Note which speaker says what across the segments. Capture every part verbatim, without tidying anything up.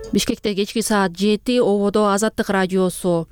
Speaker 1: Бишкекте кечки саат жети, ободо Азаттык радиосу.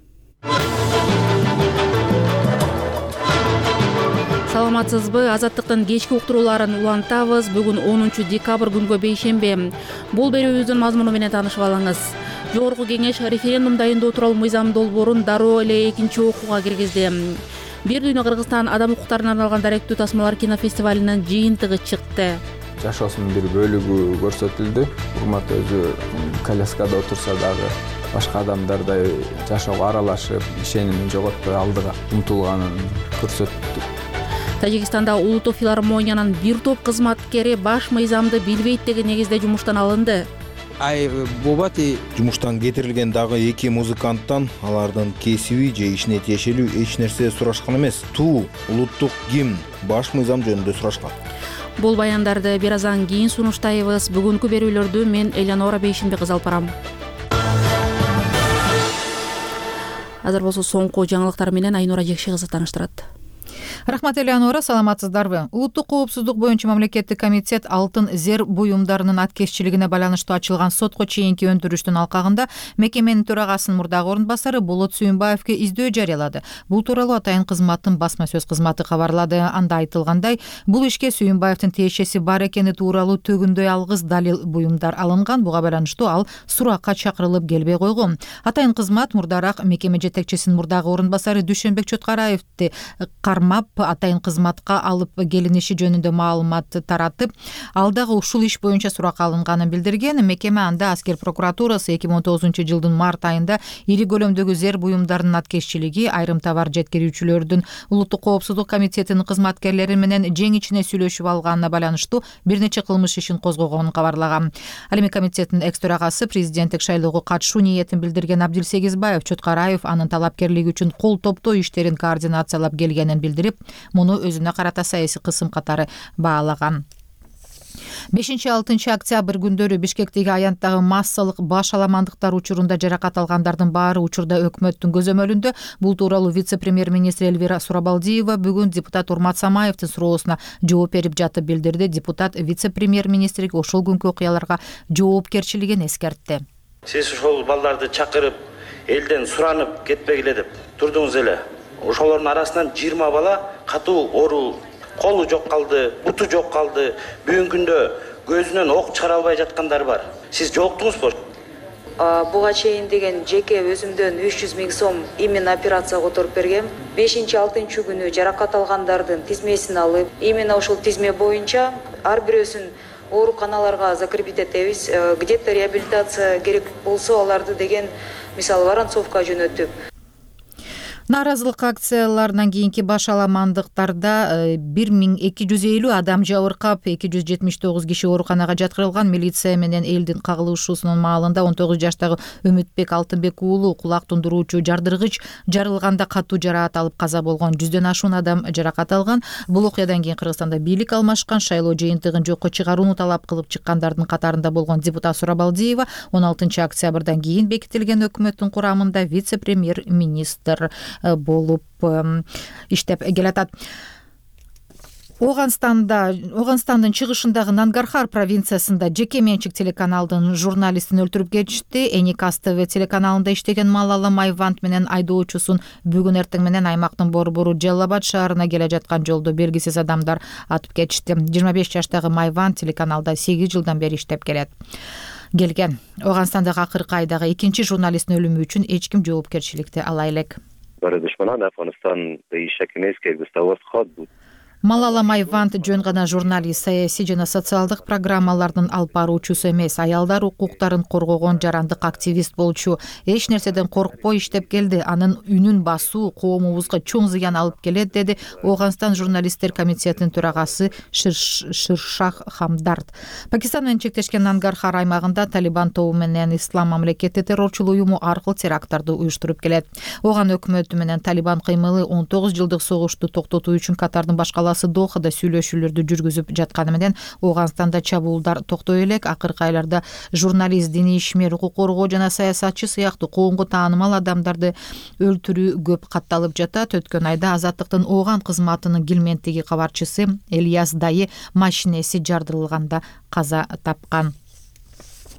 Speaker 1: Саламатсызбы? Азаттыктын кечки уктурууларын улантабыз. Бүгүн онунчу декабрь күнгө бейшемби. Бул берүүбүздүн мазмуну менен таанышып алыңыз. Жогорку кеңеш референдум дайындоо тууралуу мыйзам долбоорун дароо эле экинчи окууга киргизди. Бир дүйнө Кыргызстан адам укуктарына арналган даректүү тасмалар кинофестивалынын жыйынтыгы чыкты.
Speaker 2: Жашоосунун бир бөлүгү көрсөтүлдү. Урмат өзү коляскада отурса дагы башка адамдардай жашоого аралашып, ишенимин жоготпой алдыга умтулганын көрсөттү.
Speaker 1: Тажикстанда улуттук филармониянын бир топ кызматкери баш мыйзамды билбейт деген негизде жумуштан алынды.
Speaker 3: Ай бобати
Speaker 4: жумуштан кетирилген дагы эки музыканттан алардын кесиби же ишине тиешелүү эч нерсе сурашкан эмес. Туу, улуттук гимн, баш мыйзам жөнүндө сурашкан.
Speaker 1: Бул баяндарды бир аздан кийин сунуштайбыз. Бүгүнкү берүүлөрдү мен Элеонора Бейшимбек кызы алып барам. Азыр болсо соңку жаңылыктар менен Айнура Жекши кызы тааныштырат.
Speaker 5: Рахмат, Элеонора, саламатсыздарбы? Улуттук коопсуздук боюнча мамлекеттик комитет алтын зер буюмдарынын аткезчилигине байланыштуу ачылган сотко чейинки өндүрүштүн алкагында мекеменин төрагасынын мурдагы орун басары Болот Сүйүнбаевге издөө жарыялады. Бул тууралуу атайын кызматтын басма сөз кызматы кабарлады. Анда айтылгандай, бул ишке Сүйүнбаевдин тиешеси бар экени тууралуу төгүндөй алгыс далил буюмдар алынган. Буга байланыштуу ал суракка чакырылып келбей койгон. Атайын кызмат мурдараак мекеме жетекчисинин мурдагы орун басары Дүйшөнбек Чоткараевди кармап атайын кызматка алып келиниши жөнүндө маалымат таратып, ал дагы ушул иш боюнча сурак алынганын билдирген. Мекеме анда аскер прокуратурасы эки миң он тогузунчу жылдын март айында ири көлөмдөгү зер буюмдарынын аткезчилиги, айрым товар жеткирүүчүлөрдүн улуттук коопсуздук комитетинин кызматкерлери менен жең ичине сүйлөшүп алганына байланыштуу бир нече кылмыш ишин козгогонун кабарлаган. Ал эми комитеттин экс төрагасы президенттик шайлоого катышуу ниетин билдирген Абдилсегизбаев Чоткараев анын талапкерлиги үчүн кол топтоо иштерин координациялап келгенин билдирип, муну өзүнө карата саясий кысым катары баалаган. бешинчи алтынчы октябрь күндөрү Бишкектеги аянттагы массалык баш аламандыктар учурунда жаракат алгандардын баары учурда өкмөттүн көзөмөлүндө. Бул тууралуу вице-премьер-министр Элвира Сурабалдиева бүгүн депутат Урмат Самаевдин суроосуна жооп берип жатып билдирди. Депутат вице-премьер-министрге ошол күнкү окуяларга жоопкерчилигин эскертти.
Speaker 6: Сиз ошол балдарды чакырып, элден суранып кетпегиле деп турдуңуз эле. Ошолордун арасынан жыйырма бала катуу оору, колу жок калды, буту жок калды. Бүгүнкү күндө көзүнөн ок чыгара албай жаткандар бар. Сиз жолуктуңузбу?
Speaker 7: Буга чейин деген жеке өзүмдөн үч жүз миң сом именно операция которуп бергем. бешинчи алтынчы күнү жаракат алгандардын тизмесин алып, именно ошол тизме боюнча ар бирөөсүн ооруканаларга закрепить этебиз. Где-то реабилитация керек болсо аларды деген мисалы Воронцовка жөнөтүп.
Speaker 5: Нааразылык акцияларынан кийинки баш аламандыктарда бир миң эки жүз элүү адам жабыркап, эки жүз жетимиш тогуз киши ооруканага жаткырылган. Милиция менен элдин кагылышуусунун маалында он тогуз жаштагы Үмүтбек Алтынбек уулу кулак тундуруучу жардыргыч жарылганда катуу жараат алып каза болгон. Жүздөн ашуун адам жаракат алган. Бул окуядан кийин Кыргызстанда бийлик алмашкан. Шайлоо жыйынтыгын жокко чыгарууну талап кылып чыккандардын катарында болгон депутат Сурабалдиева он алтынчы октябрдан кийин бекитилген өкмөттүн курамында вице-премьер-министр болуп иштеп келатат. Оганстанда, Оганстандын чыгышындагы Нангархар провинциясында жеке менчик телеканалдын журналистин өлтүрүп кетишти. Эникас ТВ телеканалында иштеген Малала Майвант менен айдоочусун бүгүн эртең менен аймактын борбору Жаллабад шаарына келе жаткан жолдо белгисиз адамдар атып кетишти. жыйырма беш жаштагы Майвант телеканалда сегиз жылдан бери иштеп келет. Келген. Оганстандагы акыркы айдагы экинчи журналисттин өлүмү үчүн эч ким жоопкерчиликти ала элек. Малала Майвант жөн гана журналист, саясий жана социалдык программалардын алып баруучусу эмес, аялдар укуктарын коргогон жарандык активист болчу. Эч нерседен коркпой иштеп келди. Анын үнүн басуу коомубузга чоң зыян алып келет, деди Оганстан журналисттер комитетинин төрагасы Ширшах Хамдард. Пакистан менен чектешкен Нангархар аймагында Талибан тобу менен Ислам мамлекети террорчулук уюму аркылуу теракттарды уюштуруп келет. Оган өкмөтү менен Талибан кыймылы он тогуз жылдык согушту токтотуу үчүн Катардын башкаласы Дохада сүйлөшүүлөрдү жүргүзүп жатканы менен Оганстанда чабуулдар токтой элек. Акыркы айларда журналист, диний ишмер, укук коргоо жана саясатчы сыяктуу коомго таанымал адамдарды өлтүрүү көп катталып жатат. Өткөн айда Азаттыктын Оган кызматынын Гилмендеги кабарчысы Элияс Дайы машинеси жардырылганда каза тапкан.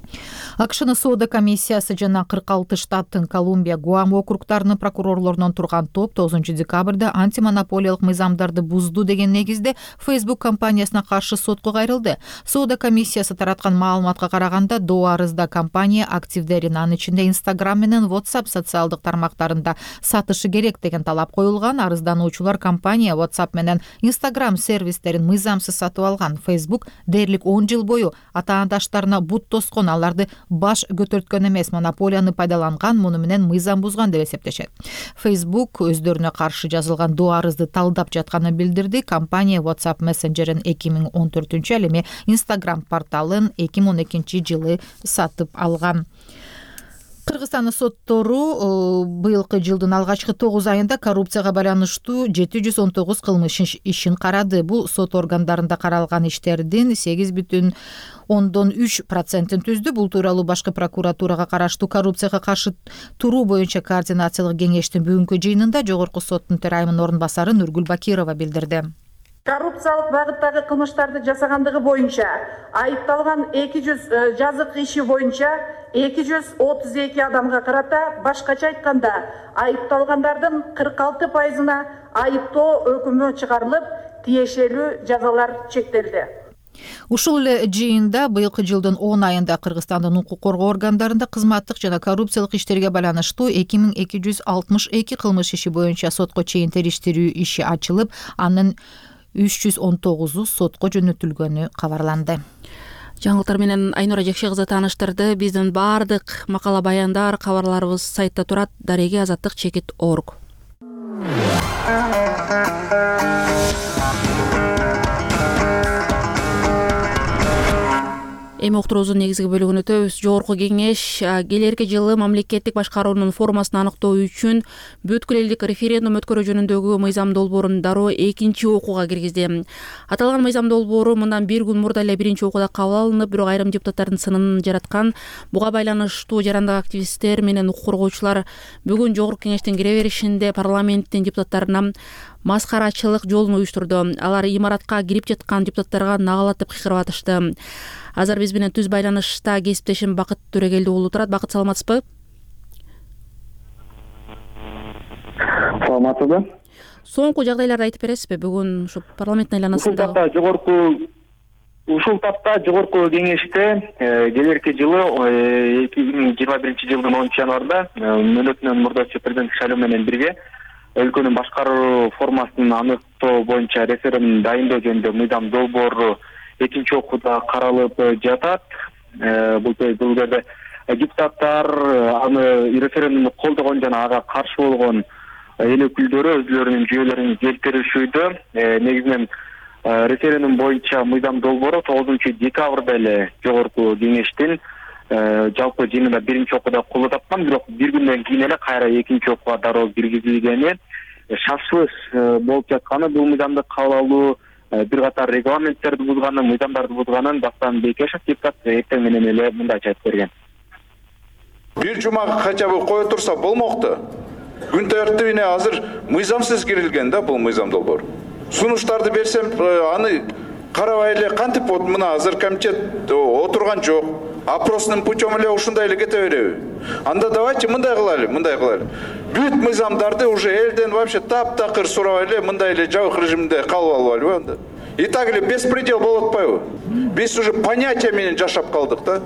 Speaker 5: акшнын соода комиссиясы жана кырк алты штаттын Колумбия, Гуам округдарынын прокурорлорунан турган топ тогузунчу декабрда антимонополиялык мыйзамдарды бузду деген негизде Facebook компаниясына каршы сотко кайрылды. Соода комиссиясы тараткан маалыматка караганда, до арызда компания активдерин, анын ичинде Instagram менен WhatsApp социалдык тармактарында сатышы керек деген талап коюлган. Арыздануучулар компания WhatsApp менен Instagram сервистерин мыйзамсыз сатып алган. Facebook дээрлик он жыл бою атаандаштарына бут тоскон, аларды баш көтөрткөн эмес, монополияны пайдаланган, муну менен мыйзам бузган деп эсептешет. Facebook өздөрүнө каршы жазылган до арызды талдап жатканын билдирди. Компания WhatsApp мессенджерин эки миң он төртүнчү, ал эми Instagram порталын эки миң он экинчи жылы сатып алган. Кыргызстандын соттору быйылкы жылдын алгачкы тогуз айында коррупцияга байланыштуу жети жүз он тогуз кылмыш ишин карады. Бул сот органдарында каралган иштердин сегиз бүтүн ондон үч процентин түздү. Бул тууралуу башкы прокуратурага караштуу коррупцияга каршы туруу боюнча координациялык кеңештин бүгүнкү жыйынында жогорку соттун төрайымынын орун басары Нургүл Бакирова билдирди.
Speaker 8: Коррупциялык багыттагы кылмыштарды жасагандыгы боюнча айыпталган эки жүз жазык иши боюнча эки жүз отуз эки адамга карата, башкача айтканда айыпталгандардын кырк алты пайызына айыптоо өкүмү чыгарылып, тиешелүү жазалар чектелди.
Speaker 5: Ушул эле жыйында быйылкы жылдын он айында Кыргызстандын укук коргоо органдарында кызматтык жана коррупциялык иштерге байланыштуу эки миң эки жүз алтымыш эки кылмыш иши боюнча сотко чейин териштирүү иши ачылып, анын үч жүз он тогузу сотко жөнөтүлгөнү кабарланды.
Speaker 1: Жаңылыктар менен Айнура Жекше кызы тааныштырды. Биздин баардык макала баяндар, кабарларыбыз сайтта турат: дареги азаттык чекит орг. Эми уктуруубуздун негизги бөлүгүнө өтөбүз. Жогорку кеңеш келерки жылы мамлекеттик башкаруунун формасын аныктоо үчүн бүткүл элдик референдум өткөрүү жөнүндөгү мыйзам долбоорун дароо экинчи окууга киргизди. Аталган мыйзам долбоору мындан бир күн мурда эле биринчи окууда кабыл алынып, бирок айрым депутаттардын сынын жараткан. Буга байланыштуу жарандык активисттер менен укук коргоочулар бүгүн жогорку кеңештин кире беришинде парламенттин депутаттарына маскарачылык жолун уюштурду. Алар имаратка кирип жаткан депутаттарга нагалатып кыйкырып атышты. Азыр биз менен түз байланышта кесиптешим Бакыт Төрөгелди уулу турат. Бакыт, саламатсызбы?
Speaker 9: Саламатсызбы?
Speaker 1: Соңку жагдайларды айтып бересизби? Бүгүн ушу парламенттин айланасында
Speaker 9: ушул тапта жогорку ушул тапта жогорку кеңеште келерки жылы эки миң жыйырма биринчи жылдын онунчу январда мөөнөтүнөн мурдачы президент шайлоо менен бирге өлкөнүн башкаруу формасын аныктоо боюнча референдум дайындоо жөнүндө мыйзам долбоору экинчи окууда каралып жатат. Бул бул жерде депутаттар аны референдумду колдогон жана ага каршы болгон эл өкүлдөрү өзлөрүнүн жүйөлөрүн келтиришүүдө. Негизинен референдум боюнча мыйзам долбоору тогузунчу декабрда эле жогорку кеңештин жалпы жыйынында биринчи окууда колдоо тапкан, бирок бир күндөн кийин эле кайра экинчи окууга дароо киргизилгени, шашылыш болуп жатканы, бул мыйзамды кабыл алуу бир катар регламенттерди бузганын, мыйзамдарды бузганын Дастан Бекешев депутат эртең менен эле мындайча айтып берген.
Speaker 10: Бир жумага кача кое турса болмокту. Күн тартибине азыр мыйзамсыз кирилген да бул мыйзам долбоор. Сунуштарды берсем, аны карабай эле кантип мына азыр комитет отурган жок. Опросный путем эле ушундай эле кете береби. Анда давайте мындай кылайлы, мындай кылайлы. Бүт мыйзамдарды уже элден вообще таптакыр сурабай эле мындай эле жабык режимде калып албайлыбы анда. И так эле беспредел болуп атпайбы? Биз уже понятие менен жашап калдык да.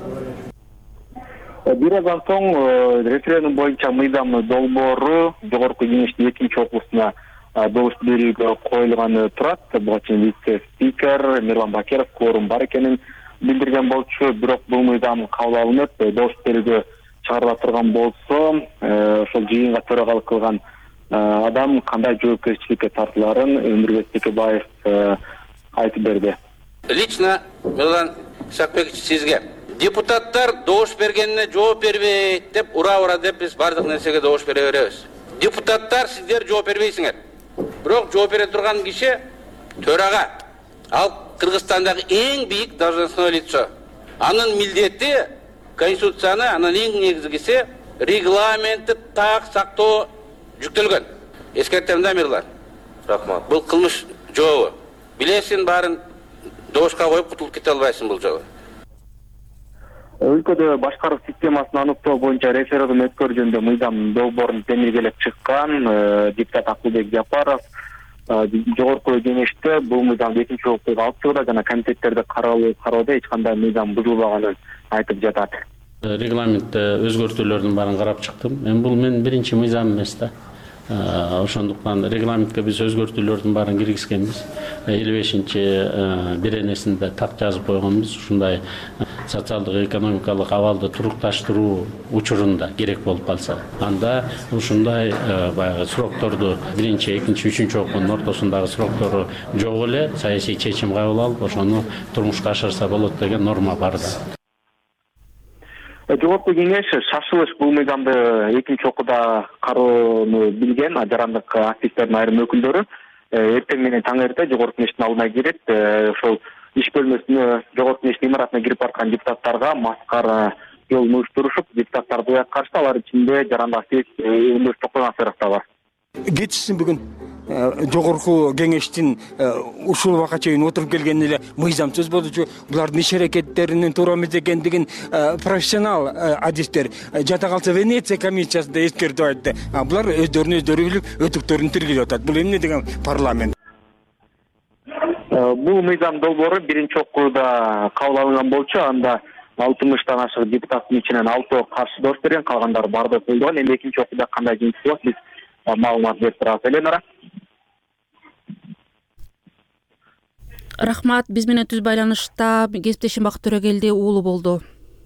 Speaker 9: Бир айдан соң референдум боюнча мыйзам долбоору жогорку кеңештин экинчи окуусуна добуш берүүгө коюлганы турат. Буга чейин вице-спикер Мирлан Бакиров кворум бар экенин билдирген болчу, бирок бул мыйзам кабыл алынып, добуш берүүгө чыгарыла турган болсо, ошол жыйынга төрагалык кылган адам кандай жоопкерчиликке тартыларын Өмүрбек Текебаев айтып берди.
Speaker 11: Лично Мирлан Исакбекович, сизге депутаттар добуш бергенине жооп бербейт деп ура-ура деп биз бардык нерсеге добуш бере беребиз. Депутаттар, сиздер жооп бербейсиңер. Бирок жооп бере турган киши төрага. Ал Кыргызстандагы эң бийик должностное лицо. Анын милдети конституцияны, анын эң негизгиси регламентти так сактоо жүктөлгөн. Эскертем да, Мирлан. Рахмат. Бул кылмыш жообу. Билесиң, баарын добушка коюп кутулуп кете албайсың бул жолу.
Speaker 9: өлкөдө башкаруу системасын аныктоо боюнча референдум өткөрүү жөнүндө мыйзам долбоорун темиргелеп чыккан депутат Акылбек Жапаров жогорку кеңеште бул мыйзамды экинчи окууга алып чыгууда жана комитеттерде кароодо эч кандай мыйзам бузулбаганын айтып жатат.
Speaker 12: Регламентте өзгөртүүлөрдүн баарын карап чыктым. Эми бул менин биринчи мыйзам эмес да. Ошондуктан регламентке биз өзгөртүүлөрдүн баарын киргизгенбиз. элүү бешинчи беренесинде так жазып койгонбуз. Ушундай социалдык экономикалык абалды турукташтыруу учурунда керек болуп калса, анда ушундай баягы срокторду биринчи, экинчи, үчүнчү окуунун ортосундагы сроктору жок эле саясий чечим кабыл алып, ошону турмушка ашырса болот деген норма бар да.
Speaker 9: Жогорку кеңеш шашылыш бул мыйзамды экинчи окууда кароону билген жарандык активисттердин айрым өкүлдөрү эртең менен таң эрте жогорку кеңештин алдына кирип, ошол иш бөлмөсүнө жогорку кеңештин имаратына кирип бараткан депутаттарга маскара жолун уюштурушуп, депутаттарды уят карашты. Алар ичинде жарандык активист Өндүр Токойгансыров да бар.
Speaker 3: Кетишсин бүгүн жогорку кеңештин ушул убакка чейин отуруп келген эле мыйзам сөз болчу. Булардын иш аракеттеринин туура эмес экендигин профессионал адистер жата калса Венеция комиссиясында эскертип айтты. Булар өздөрүнө өздөрү билип өтүктөрүн тиргизип атат. Бул эмне деген парламент?
Speaker 9: Бул мыйзам долбоору биринчи окууда кабыл алынган болчу. Анда алтымыштан ашык депутаттын ичинен алтоо каршы доош берген, калгандары бардыгы колдогон. Эми экинчи окууда кандай жыйынтык болот, биз маалымат берип турабыз. Эленара.
Speaker 1: Рахмат, биз менен түз байланышта кесиптешим Бакыт Төрөгелди уулу болду.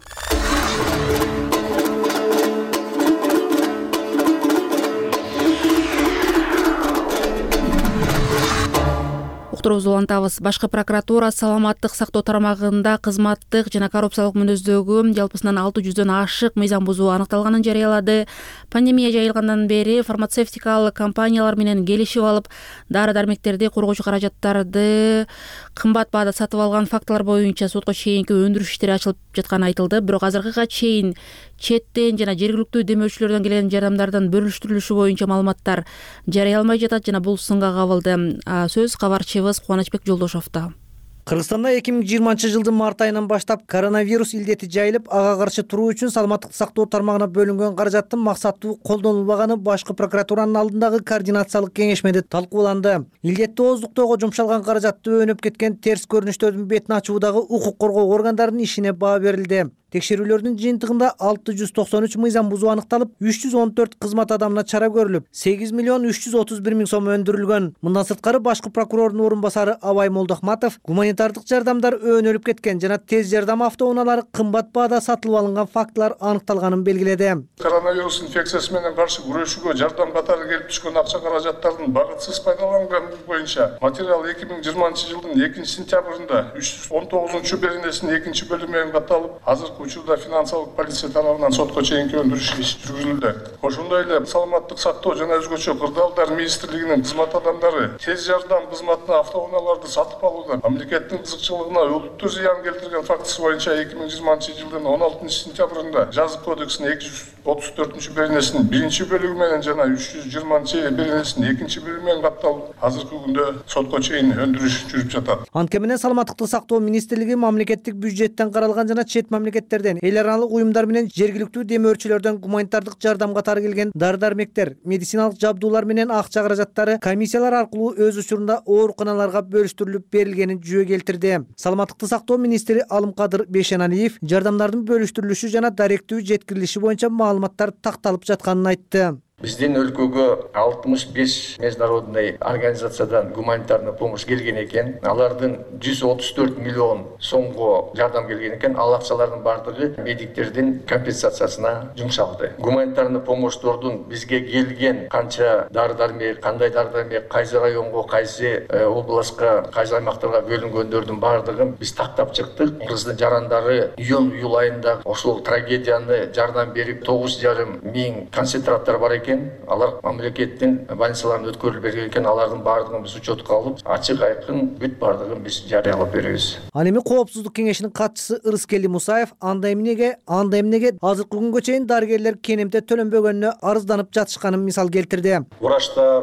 Speaker 1: Уктуруубузду улантабыз. Башкы прокуратура саламаттык сактоо тармагында кызматтык жана коррупциялык мүнөздөгү жалпысынан алты жүздөн ашык мыйзам бузуу аныкталганын жарыялады. Пандемия жайылгандан бери фармацевтикалык компаниялар менен келишип алып, дары-дармектерди, коргоочу каражаттарды кымбат баада сатып алган фактылар боюнча сотко чейинки өндүрүш иштери ачылып жатканы айтылды. Бирок азыркыга чейин четтен жана жергиликтүү демөөрчүлөрдөн келген жардамдардын бөлүштүрүлүшү боюнча маалыматтар жарыяламай жатат жана бул сынга кабылды. Сөз кабарчыбыз Кубанычбек Жолдошовдо.
Speaker 13: Кыргызстанда эки миң жыйырманчы жылдын март айынан баштап коронавирус илдети жайылып, ага каршы туруу үчүн саламаттык сактоо тармагына бөлүнгөн каражаттын максаттуу колдонулбаганы Башкы прокуратуранын алдындагы координациялык кеңешмеде талкууланды. Илдетти ооздуктоого жумшалган каражатты өнүп кеткен терс көрүнүштөрдүн бетин ачуудагы укук коргоо органдарынын ишине баа берилди. Текшерүүлөрдүн жыйынтыгында алты жүз токсон үч мыйзам бузуу аныкталып, үч жүз он төрт кызмат адамына чара көрүлүп, сегиз миллион үч жүз отуз бир миң сом өндүрүлгөн. Мындан сырткары Башкы прокурордун орун басары Абай Молдохматов гуманитардык жардамдар өөнөлүп кеткен жана тез жардам автоунаалары кымбат баада сатылып алынган фактылар аныкталганын белгиледи.
Speaker 14: Коронавирус инфекциясы менен каршы күрөшүүгө жардам катары келип түшкөн акча каражаттардын багытсыз пайдаланганы боюнча материал эки миң жыйырманчы жылдын экинчи сентябрында үч жүз он тогузунчу беренесинин экинчи бөлүмү менен катталып, азыркы учурда финансылык полиция тарабынан сотко чейинки өндүрүш иши жүргүзүлдү. Ошондой эле саламаттык сактоо жана өзгөчө кырдаалдар министрлигинин кызмат адамдары тез жардам кызматына автоунааларды сатып алууда мамлекеттин кызыкчылыгына олуттуу зыян келтирген фактысы боюнча эки миң жыйырманчы жылдын он алтынчы сентябрында жазык кодексинин эки жүз отуз төртүнчү беренесинин биринчи бөлүгү менен жана үч жүз жыйырманчы беренесинин экинчи бөлүгү менен катталып, азыркы күндө сотко чейин өндүрүш жүрүп жатат.
Speaker 13: Анткени менен саламаттыкты сактоо министрлиги мамлекеттик бюджеттен каралган жана чет мамлекеттерден эл аралык уюмдар менен жергиликтүү демөөрчүлөрдөн гуманитардык жардам катары келген дары-дармектер, медициналык жабдуулар менен акча каражаттары комиссиялар аркылуу өз учурунда ооруканаларга бөлүштүрүлүп берилгенин жүйө келтирди. Саламаттыкты сактоо министри Алымкадыр Бейшеналиев жардамдардын бөлүштүрүлүшү жана даректүү жеткирилиши боюнча маалыматтар такталып жатканын айтты.
Speaker 15: Биздин өлкөгө алтымыш беш международный организациядан гуманитарный помощь келген экен. Алардын жүз отуз төрт миллион сомго жардам келген экен. Ал акчалардын бардыгы медиктердин компенсациясына жумшалды. Гуманитарный помощьтордун бизге келген канча дары-дармек, кандай дары-дармек, кайсы районго, кайсы областка, кайсы аймактарга бөлүнгөндөрдүн бардыгын биз тактап чыктык. Кыргыздын жарандары июнь-июль айында ошол трагедияны жардам берип тогуз жарым миң концентраттар бар экен. Алар мамлекеттин больницаларын өткөрүлүп берген экен. Алардын бардыгын биз учетко алып, ачык айкын бүт бардыгын биз жарыялап беребиз.
Speaker 13: Ал эми Коопсуздук кеңешинин катчысы Ырыскели Мусаев анда эмнеге, анда эмнеге азыркы күнгө чейин дарыгерлер кенемте төлөнбөгөнүнө арызданып жатышканын мисал келтирди.
Speaker 16: Врачтар,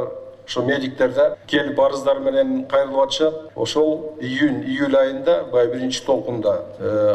Speaker 16: ошо медиктер да келип арыздар менен кайрылып атышат. Ошол июнь июль айында баягы биринчи толкунда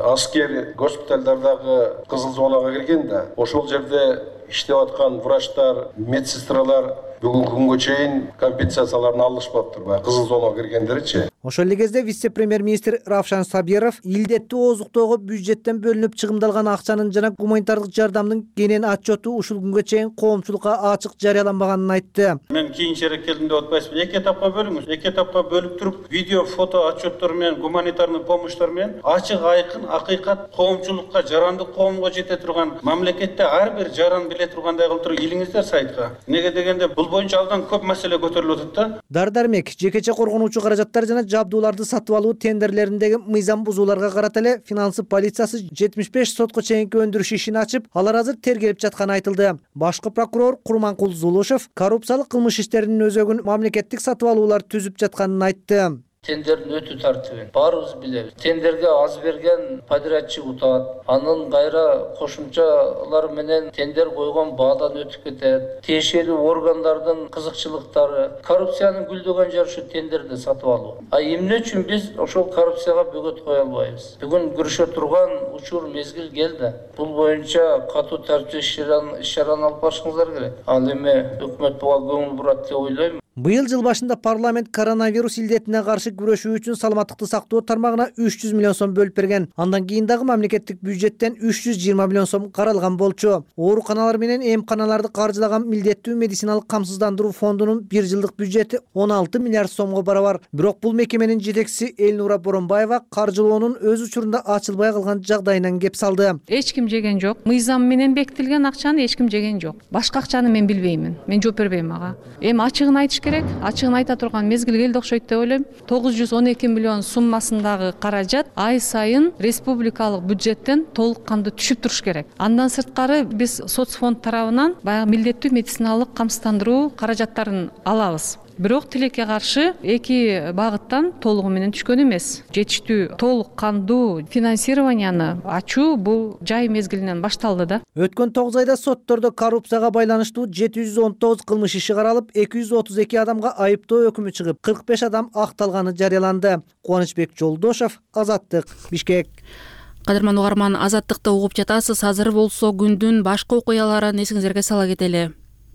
Speaker 16: аскер госпитальдардагы кызыл зонага кирген да, ошол жерде иштеп аткан врачтар, медсестралар бүгүнкү күнгө чейин компенсацияларын алышпаптыр, баягы кызыл зонага киргендеричи.
Speaker 13: Ошол эле кезде вице-премьер-министр Равшан Сабиров илдеттүү ооздуктоого бюджеттен бөлүнүп чыгымдалган акчанын жана гуманитардык жардамдын кенен отчету ушул күнгө чейин коомчулукка ачык жарыяланбаганын айтты.
Speaker 17: Мен кийинчерээк келдим деп атпайсызбы? Эки этапка бөлүңүз. Эки этапка бөлүп туруп, видео, фото отчеттор менен, гуманитарный помощьтор менен ачык, айкын, акыйкат коомчулукка, жарандык коомго жете турган, мамлекетте ар бир жаран биле тургандай кылып туруп илиңиздер сайтка. Неге дегенде бул боюнча абдан көп маселе көтөрүлүп атат да.
Speaker 13: Дар-дармек, жекече коргонуучу каражаттар жана жабдууларды сатып алуу тендерлериндеги мыйзам бузууларга карата эле финансы полициясы жетимиш беш сотко чейинки өндүрүш ишин ачып, алар азыр тергелип жатканы айтылды. Башкы прокурор Курманкул Зулушев коррупциялык кылмыш иштеринин өзөгүн мамлекеттик сатып алуулар түзүп жатканын айтты.
Speaker 18: Тендердин өтүү тартибин баарыбыз билебиз. Тендерге аз берген подрядчы утат. Анын кайра кошумчалар менен тендер койгон баадан өтүп кетет. Тиешелүү органдардын кызыкчылыктары, коррупциянын гүлдөгөн жери ушу тендерди сатып алуу. А эмне үчүн биз ошол коррупцияга бөгөт кое албайбыз? Бүгүн күрөшө турган учур мезгил келди. Бул боюнча катуу тартиптүү иш-чараны алып барышыңыздар керек. Ал эми өкмөт буга көңүл бурат деп ойлойм.
Speaker 13: Быйыл жыл башында парламент коронавирус илдетине каршы күрөшүү үчүн саламаттыкты сактоо тармагына үч жүз миллион сом бөлүп берген. Андан кийин дагы мамлекеттик бюджеттен үч жүз жыйырма миллион сом каралган болчу. Ооруканалар менен эмканаларды каржылаган милдеттүү медициналык камсыздандыруу фондунун бир жылдык бюджети он алты миллиард сомго барабар. Бирок бул мекеменин жетекчиси Элнура Боронбаева каржылоонун өз учурунда ачылбай калган жагдайынан кеп салды.
Speaker 19: Эч ким жеген жок. Мыйзам менен бекитилген акчаны эч ким жеген жок. Башка акчаны мен билбеймин. Мен жооп бербейм ага. Эми ачыгын айтыш керек. Ачыгын айта турган мезгил келди окшойт деп ойлойм. тогуз жүз он эки миллион суммасындагы каражат ай сайын республикалык бюджеттен толук кандуу түшүп туруш керек. Андан сырткары биз соцфонд тарабынан баягы милдеттүү медициналык камсыздандыруу каражаттарын алабыз. Бирок тилекке каршы эки багыттан толугу менен түшкөн эмес. Жетиштүү толук кандуу финансированияны ачуу бул жай мезгилинен башталды да.
Speaker 13: Өткөн тогуз айда соттордо коррупцияга байланыштуу жети жүз он тогуз кылмыш иши каралып, эки жүз отуз эки адамга айыптоо өкүмү чыгып, кырк беш адам акталганы жарыяланды. Кубанычбек Жолдошов, Азаттык, Бишкек.
Speaker 1: Кадырман угарман, Азаттыкты угуп жатасыз. Азыр болсо күндүн башка окуяларын эсиңизерге сала кетели.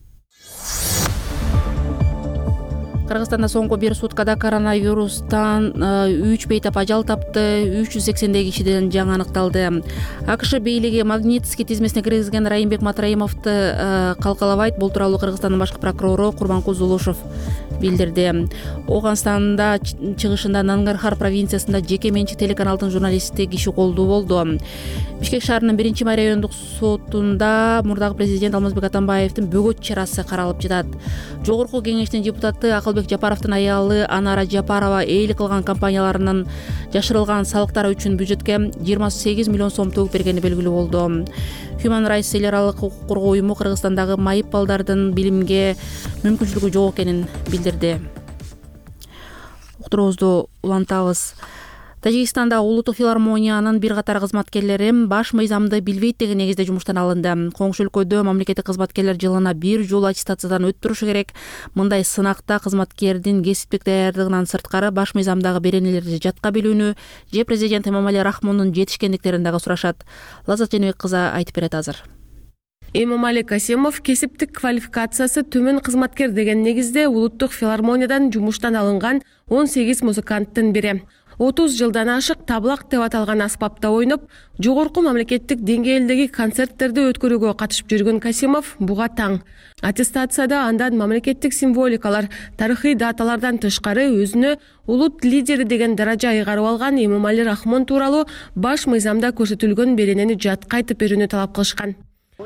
Speaker 1: Кыргызстанда соңку бир суткада коронавирустан үч бейтап ажал тапты, үч жүз сексендей кишиден жаңы аныкталды. АКШ бийлиги Магнитский тизмесине киргизген Райымбек Матраимовду калкалабайт. Бул тууралуу Кыргызстандын башкы прокурору Курманкул Зулушев билдирди. Оганстанда чыгышында Нангархар провинциясында жеке менчик телеканалдын журналисти киши колдуу болду. Бишкек шаарынын биринчи май райондук сотунда мурдагы президент Алмазбек Атамбаевдин бөгөт чарасы каралып жатат. Жогорку кеңештин депутаты Акылбек Жапаровдун аялы Анара Жапарова эйлик кылган компанияларынын жашырылган салыктары үчүн бюджетке жыйырма сегиз миллион сом төгүп бергени белгилүү болду. Human Rights эл аралык укук коргоо уюму Кыргызстандагы майып балдардын билимге мүмкүнчүлүгү жок экенин билдирди. Уктуруубузду улантабыз. Тажикстанда улуттук филармониянын бир катар кызматкерлери баш мыйзамды билбейт деген негизде жумуштан алынды. Коңшу өлкөдө мамлекеттик кызматкерлер жылына бир жолу аттестациядан өттүрүшү керек. Мындай сынакта кызматкердин кесиптик даярдыгынан сырткары баш мыйзамдагы беренелерди жатка билүүнү же президент Эмомали Рахмондун жетишкендиктерин дагы сурашат. Лаззат Женебек кызы айтып берет азыр.
Speaker 20: Эмомали Касимов кесиптик квалификациясы төмөн кызматкер деген негизде улуттук филармониядан жумуштан алынган он сегиз музыканттын бири. отуз жылдан ашык таблак деп аталган аспапта ойноп, жогорку мамлекеттик деңгээлдеги концерттерди өткөрүүгө катышып жүргөн Касимов буга таң. Аттестацияда андан мамлекеттик символикалар, тарыхый даталардан тышкары өзүнө улут лидери деген даража айгарып алган Эмомали Рахмон тууралуу баш мыйзамда көрсөтүлгөн беренени жатка айтып берүүнү талап кылышкан.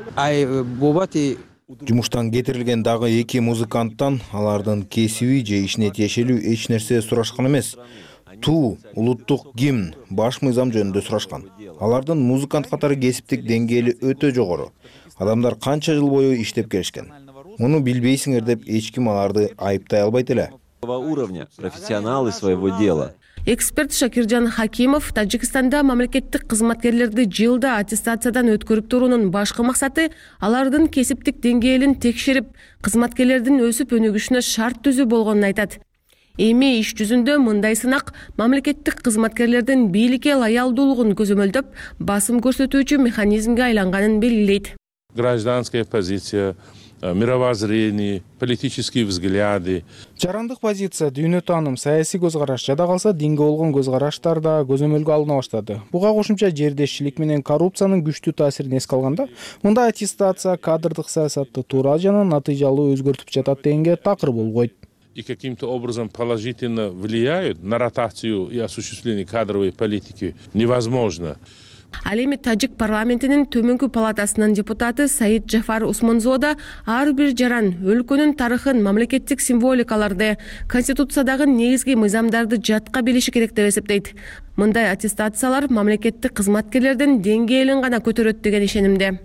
Speaker 4: Жумуштан кетирилген дагы эки музыканттан алардын кесиби же ишине тиешелүү эч нерсе сурашкан эмес. Туу, улуттук гимн, баш мыйзам жөнүндө сурашкан. Алардын музыкант катары кесиптик деңгээли өтө жогору. Адамдар канча жыл бою иштеп келишкен. Муну билбейсиңер деп эч ким аларды айыптай албайт эле.
Speaker 21: Уровня профессионалы своего дела.
Speaker 20: Эксперт Шакиржан Хакимов Тажикстанда мамлекеттик кызматкерлерди жылда аттестациядан өткөрүп туруунун башкы максаты алардын кесиптик деңгээлин текшерип, кызматкерлердин өсүп өнүгүшүнө шарт түзүү болгонун айтат. Эми иш жүзүндө мындай сынак мамлекеттик кызматкерлердин бийликке лаялдуулугун көзөмөлдөп, басым көрсөтүүчү механизмге айланганын белгилейт.
Speaker 21: Гражданская позиция, мировоззрение, политические взгляды.
Speaker 22: Жарандык позиция, дүйнө тааным, саясий көз караш, жада калса динге болгон көз караштар да көзөмөлгө алына баштады. Буга кошумча жердешчилик менен коррупциянын күчтүү таасирин эске алганда, мындай аттестация кадрдык саясатты туура жана натыйжалуу өзгөртүп жатат дегенге такыр болбойт.
Speaker 21: И каким-то образом положительно влияют на ротацию и осуществление кадровой политики невозможно.
Speaker 20: Ал эми Тажик парламентинин төмөнкү палатасынын депутаты Саид Джафар Усманзода ар бир жаран өлкөнүн тарыхын, мамлекеттик символикаларды, конституциядагы негизги мыйзамдарды жатка билиши керек деп эсептейт. Мындай аттестациялар мамлекеттик кызматкерлердин деңгээлин гана көтөрөт деген ишенимде.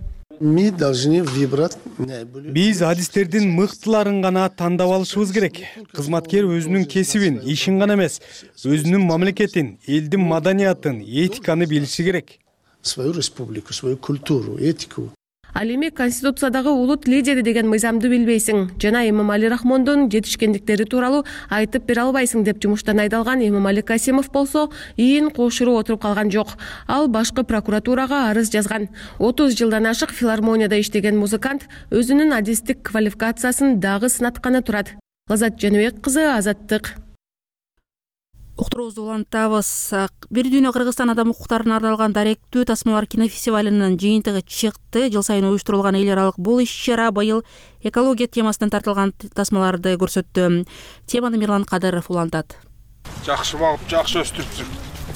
Speaker 22: Биз адистердин мыктыларын гана тандап алышыбыз керек. Кызматкер өзүнүн кесибин, ишин гана эмес, өзүнүн мамлекетин, элдин маданиятын, этиканы билиши керек.
Speaker 23: Свою республику, свою культуру, этику.
Speaker 20: Ал эми конституциядагы улут лидери деген мыйзамды билбейсиң жана Эмомали Рахмондун жетишкендиктери тууралуу айтып бере албайсың деп жумуштан айдалган Эмомали Касимов болсо ийин кошуруп отуруп калган жок. Ал башкы прокуратурага арыз жазган. отуз жылдан ашык филармонияда иштеген музыкант өзүнүн адистик квалификациясын дагы сынатканы турат. Лазат Жаныбек кызы, Азаттык.
Speaker 1: Уктуруубузду улантабыз. Бир дүйнө Кыргызстан адам укуктарына арналган даректүү тасмалар кинофестивалынын жыйынтыгы чыкты. Жыл сайын уюштурулган эл аралык бул иш-чара быйыл экология темасынан тартылган тасмаларды көрсөттү. Теманы Мирлан Кадыров улантат.
Speaker 24: Жакшы багып, жакшы өстүрүптүр.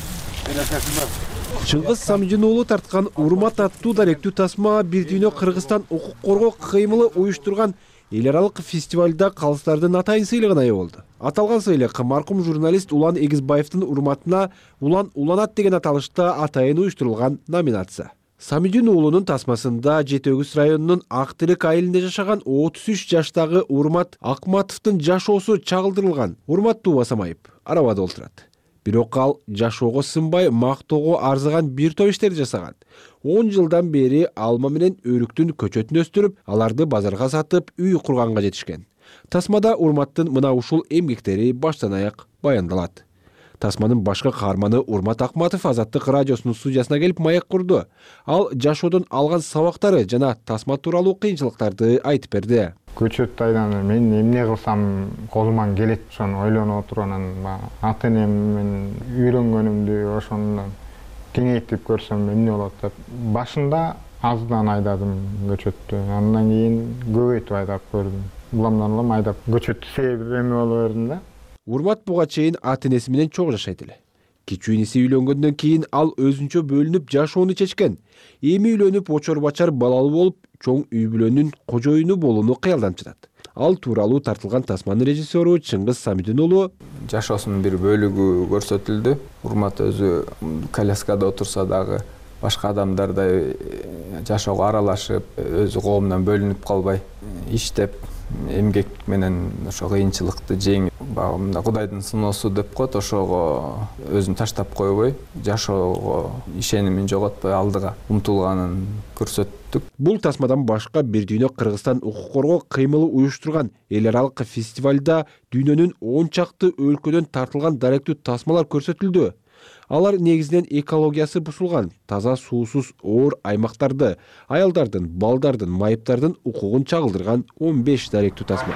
Speaker 25: Чыңгыз Самидин уулу тарткан Урмат аттуу даректүү тасма бир дүйнө Кыргызстан укук коргоо кыймылы уюштурган эл аралык фестивалда калыстардын атайын сыйлыгына ээ болду. Аталган сыйлык маркум журналист Улан Эгизбаевдин урматына Улан уланат деген аталышта атайын уюштурулган номинация. Самидин уулунун тасмасында Жети Өгүз районунун Ак Тилек айылында жашаган отуз үч жаштагы Урмат Акматовдун жашоосу чагылдырылган. Урмат Туубасамайып арабада олтурат. Бирок ал жашоого сынбай мактоого арзыган бир топ иштерди жасаган. он жылдан бери алма менен өрүктүн көчөтүн өстүрүп, аларды базарга сатып, үй курганга жетишкен. Тасмада Урматтын мына ушул эмгектери баштан аяк баяндалат. Тасманын башкы каарманы Урмат Акматов Азаттык радиосунун студиясына келип маек курду. Ал жашоодон алган сабактары жана тасма тууралуу кыйынчылыктарды айтып берди.
Speaker 26: Көчөт айдан мен эмне кылсам колуман келет, ошону ойлонуп отуруп анан ата энем менен үйрөнгөнүмдү ошондон кеңейтип көрсөм эмне болот деп. Башында аздан айдадым көчөттү. Андан кийин көбөйтүп айдап көрдүм. Уламдан улам айдап көчөттү себеп эме боло бердим да.
Speaker 25: Урмат буга чейин ата энеси менен чогуу жашайт эле. Кичүү иниси үйлөнгөндөн кийин ал өзүнчө бөлүнүп жашоону чечкен. Эми үйлөнүп очор бачар балалуу болуп, чоң үй бүлөнүн кожоюну болууну кыялданып жатат. Ал тууралуу тартылган тасманын режиссеру Чыңгыз Самидин уулу
Speaker 2: жашоосунун бир бөлүгү көрсөтүлдү. Урмат өзү коляскада отурса дагы башка адамдардай жашоого аралашып, өзү коомдон бөлүнүп калбай, иштеп, эмгек менен ошо кыйынчылыкты жеңип, багымда Кудайдын сыноосу деп коет, ошого өзүн таштап койбой, жашоого ишенимин жоготпой алдыга умтулганын көрсөттүк.
Speaker 25: Бул тасмадан башка бир дүйнө Кыргызстан укук коргоо кыймылы уюштурган эл аралык фестивалда дүйнөнүн он чакты өлкөдөн тартылган даректүү тасмалар көрсөтүлдү. Алар негизинен экологиясы бузулган, таза суусуз оор аймактарды, аялдардын, балдардын, майыптардын укугун чагылдырган он беш даректүү тасма.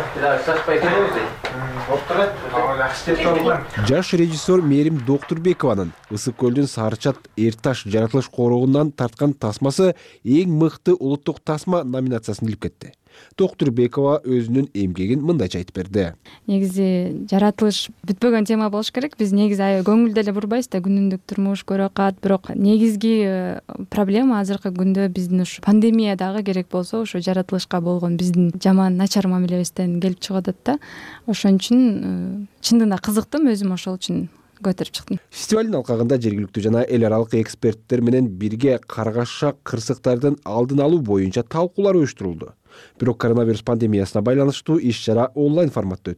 Speaker 25: Жаш режиссер Мерим Доктурбекованын Ысык көлдүн Сарычат Эрташ жаратылыш корогунан тарткан тасмасы эң мыкты улуттук тасма номинациясын илип кетти. Доктурбекова өзүнүн эмгегин мындайча айтып берди.
Speaker 27: Негизи жаратылыш бүтпөгөн тема болуш керек. Биз негизи көңүлдө эле бурбайбыз да, күнүмдүк турмуш, көрөкат, бирок негизги проблема азыркы күндө биздин ушу пандемия дагы керек болсо, ошо жаратылышка болгон биздин жаман начар мамилебизден келип чыгып атат да. Ошон үчүн чындыгында кызыктым, өзүм ошол үчүн көтөрүп чыктым.
Speaker 25: Фестивалдын алкагында жергиликтүү жана эл аралык эксперттер менен бирге каргашак кырсыктардын алдын алуу боюнча талкуулар уюштурулду. Бирок коронавирус пандемиясына байланыштуу иш-чара онлайн форматта өттү.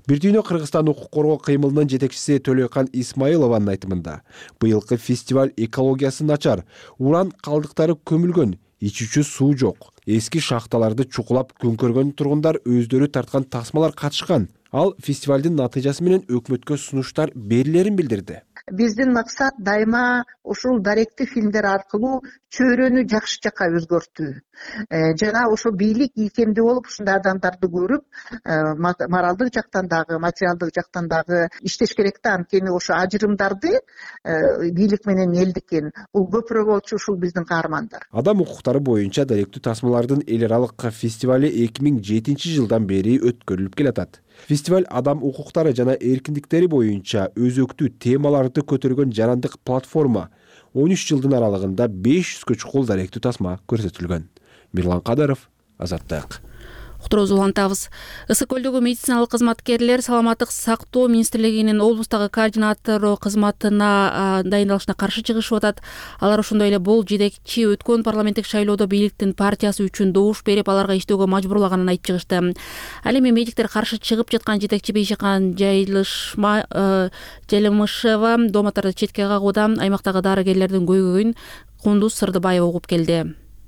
Speaker 25: Бир дүйнө Кыргызстан укук коргоо кыймылынын жетекчиси Төлөйкан Исмаилованын айтымында, быйылкы фестиваль экологиясы начар, уран калдыктары көмүлгөн, ичүүчү суу жок. Эски шахталарды чукулап көмкөргөн тургундар өздөрү тарткан тасмалар катышкан. Ал фестивалдын натыйжасы менен өкмөткө сунуштар берилерин билдирди.
Speaker 5: Биздин максат дайыма ушул даректүү фильмдер аркылуу чөйрөнү жакшы жакка өзгөртүү. Жана ошо бийлик ийкемдүү болуп ушундай адамдарды көрүп, моралдык жактан дагы, материалдык жактан дагы иштеш керек да. Анткени ошо ажырымдарды бийлик менен элдикин бул көпүрө болчу ушул биздин каармандар.
Speaker 25: Адам укуктары боюнча даректүү тасмалардын эл аралык фестивали эки миң жетинчи жылдан бери өткөрүлүп келатат. Фестиваль адам укуктары жана эркиндиктери боюнча өзөктүү темаларды көтөргөн жарандык платформа. он үч жылдын аралыгында беш жүзгө чукул даректүү тасма көрсөтүлгөн. Мирлан Кадаров, Азаттык.
Speaker 1: Уктуруубузду улантабыз. Ысык көлдөгү медициналык кызматкерлер саламаттык сактоо министрлигинин облустагы координатору кызматына дайындалышына каршы чыгышып атат. Алар ошондой эле бул жетекчи өткөн парламенттик шайлоодо бийликтин партиясы үчүн добуш берип, аларга иштөөгө мажбурлаганын айтып чыгышты. Ал эми медиктер каршы чыгып жаткан жетекчи Бейшакан Жайлышма Жайлымышева домоторду четке кагууда аймактагы дарыгерлердин көйгөйүн Кундуз Сырдыбаева угуп келди.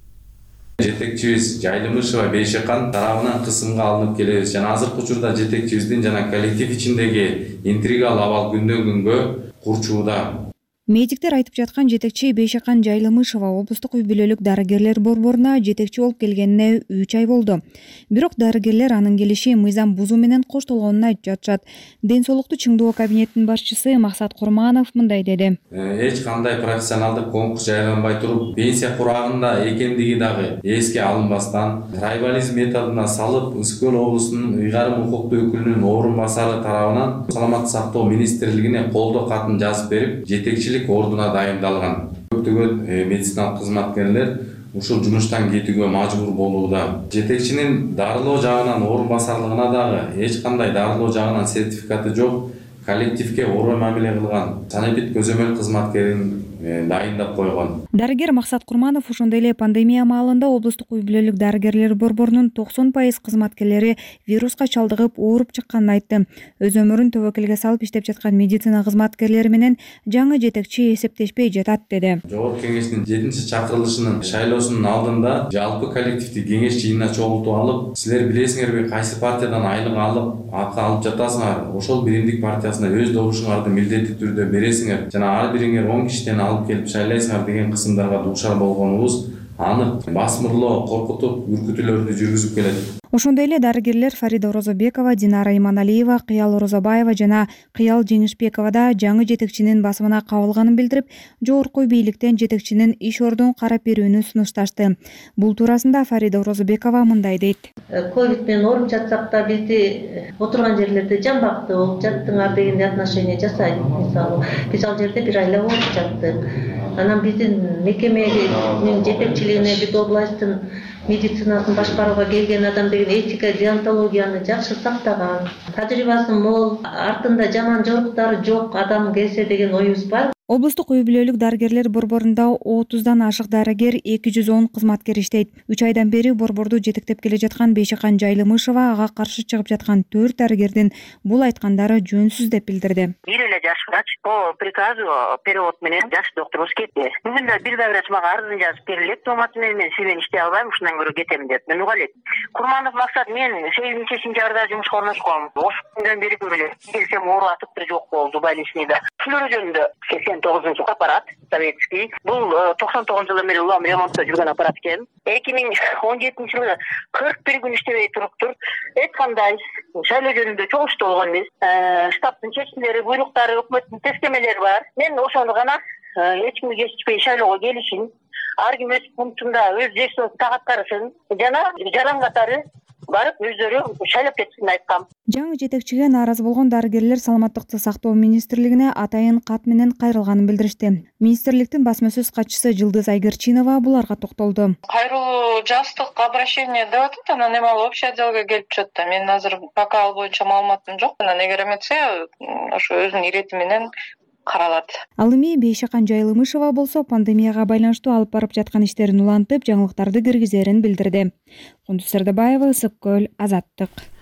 Speaker 6: Жетекчибиз Жайлымышева Бейшакан тарабынан кысымга алынып келебиз. Жана азыркы учурда жетекчибиздин жана коллектив ичиндеги интригалуу абал күндөн күнгө курчууда.
Speaker 7: Медиктер айтып жаткан жетекчи Бейшакан Жайлымышева облустук үй бүлөлүк дарыгерлер борборуна жетекчи болуп келгенине үч ай болду. Бирок дарыгерлер анын келиши мыйзам бузуу менен коштолгонун айтып жатышат. Ден соолукту чыңдоо кабинетинин башчысы Максат Курманов мындай деди.
Speaker 6: Эч кандай профессионалдык конкурс жайланбай туруп, пенсия курагында экендиги дагы эске алынбастан, трайбализм методуна салып, Ысык Көл облусунун ыйгарым укуктуу өкүлүнүн орун басары тарабынан саламаттык сактоо министрлигине колдоо катын жазып берип, жетекчи ордуна дайындалган. Көптөгөн медициналык кызматкерлер ушул жумуштан кетүүгө мажбур болууда. Жетекчинин дарылоо жагынан орун басарлыгына дагы эч кандай дарылоо жагынан сертификаты жок, коллективге орой мамиле кылган санэпид көзөмөл кызматкерин дайындап койгон.
Speaker 7: Дарыгер Максат Курманов ошондой эле пандемия маалында облустук үй бүлөлүк дарыгерлер борборунун токсон пайыз кызматкерлери вируска чалдыгып ооруп чыкканын айтты. Өз өмүрүн тобокелге салып иштеп жаткан медицина кызматкерлери менен жаңы жетекчи эсептешпей жатат деди.
Speaker 6: Жогорку кеңештин жетинчи чакырылышынын шайлоосунун алдында жалпы коллективди кеңеш жыйынына чогултуп алып, силер билесиңерби кайсы партиядан айлык алып, акы алып жатасыңар, ошол биримдик партиясына өз добушуңарды милдеттүү түрдө бересиңер жана ар бириңер он кишиден алып келип шайлайсыңар деген кысымдарга дуушар болгонубуз анык. Басмырлоо, коркутуп, үркүтүүлөрдү жүргүзүп келет.
Speaker 7: Ошондой эле дарыгерлер Фарида Орозобекова, Динара Иманалиева, Кыял Орозобаева жана Кыял Жеңишбекова да жаңы жетекчинин басымына кабылганын билдирип, жогорку бийликтен жетекчинин иш ордун карап берүүнү сунушташты. Бул туурасында Фарида Орозобекова мындай дейт.
Speaker 8: Ковид менен ооруп жатсак да бизди отурган жерлерде жамбактуу болуп жаттыңар дегендей отношение жасайт. Мисалы, биз ал жерде бир айлап ооруп жаттык. Анан биздин мекеменин жетекчилигине бит областтын медицинасын башкарууга келген адам деген этика, деонтологияны жакшы сактаган, тажрыйбасы мол, артында жаман жоруктары жок адам келсе деген оюбуз бар.
Speaker 7: Облустук үй бүлөлүк дарыгерлер борборунда отуздан ашык дарыгер, эки жүз он кызматкер иштейт. үч айдан бери борборду жетектеп келе жаткан Бейшакан Жайлымышева ага каршы чыгып жаткан төрт дарыгердин бул айткандары жөнсүз деп билдирди.
Speaker 10: Бир эле жаш врач по приказу перевод менен жаш докторубуз кетти. Бүгүн да бир да врач мага арызын жазып берилет, томат менен мен силен иштей албайм, ушундан көрө кетем деп. Мен уга элек. Курманов Максат, мен сегизинчи сентябрда жумушка орношком. Ошол күндөн бери көрөлөм. Келсем оору атыптыр жок болду больницада. Ушулар жөнүндө сексен тогузунчу аппарат советский. Бул токсон тогузунчу жылдан бери улам ремонтто жүргөн аппарат экен. эки миң он жетинчи жылы кырк бир күн иштебей туруптур. Эч кандай шайлоо жөнүндө чогулуштуу болгон эмес. Штабтын чечимдери, буйруктары, өкмөттүн тескемелери бар. Мен ошону гана эч кимди кечикпей шайлоого келишин, ар ким өз пунктунда өз жештин тагаттарысын жана жаран катары барып өздөрү шайлап кетишин айткам.
Speaker 7: Жаңы жетекчиге нааразы болгон дарыгерлер саламаттыкты сактоо министрлигине атайын кат менен кайрылганын билдиришти. Министрликтин басма сөз катчысы Жылдыз Айгерчинова буларга токтолду.
Speaker 11: Кайрылуу жаздык обращение деп атат, анан эми ал общий отделге келип чыкты. Мен азыр пока ал боюнча маалыматым жок. Анан эгер эметсе, ошо өзүнүн ирети менен каралат.
Speaker 7: Ал эми Бейшакан Жайлымышева болсо пандемияга байланыштуу алып барып жаткан иштерин улантып, жаңылыктарды киргизерин билдирди. Кундуз Сырдыбаева, Ысык Көл, Азаттык.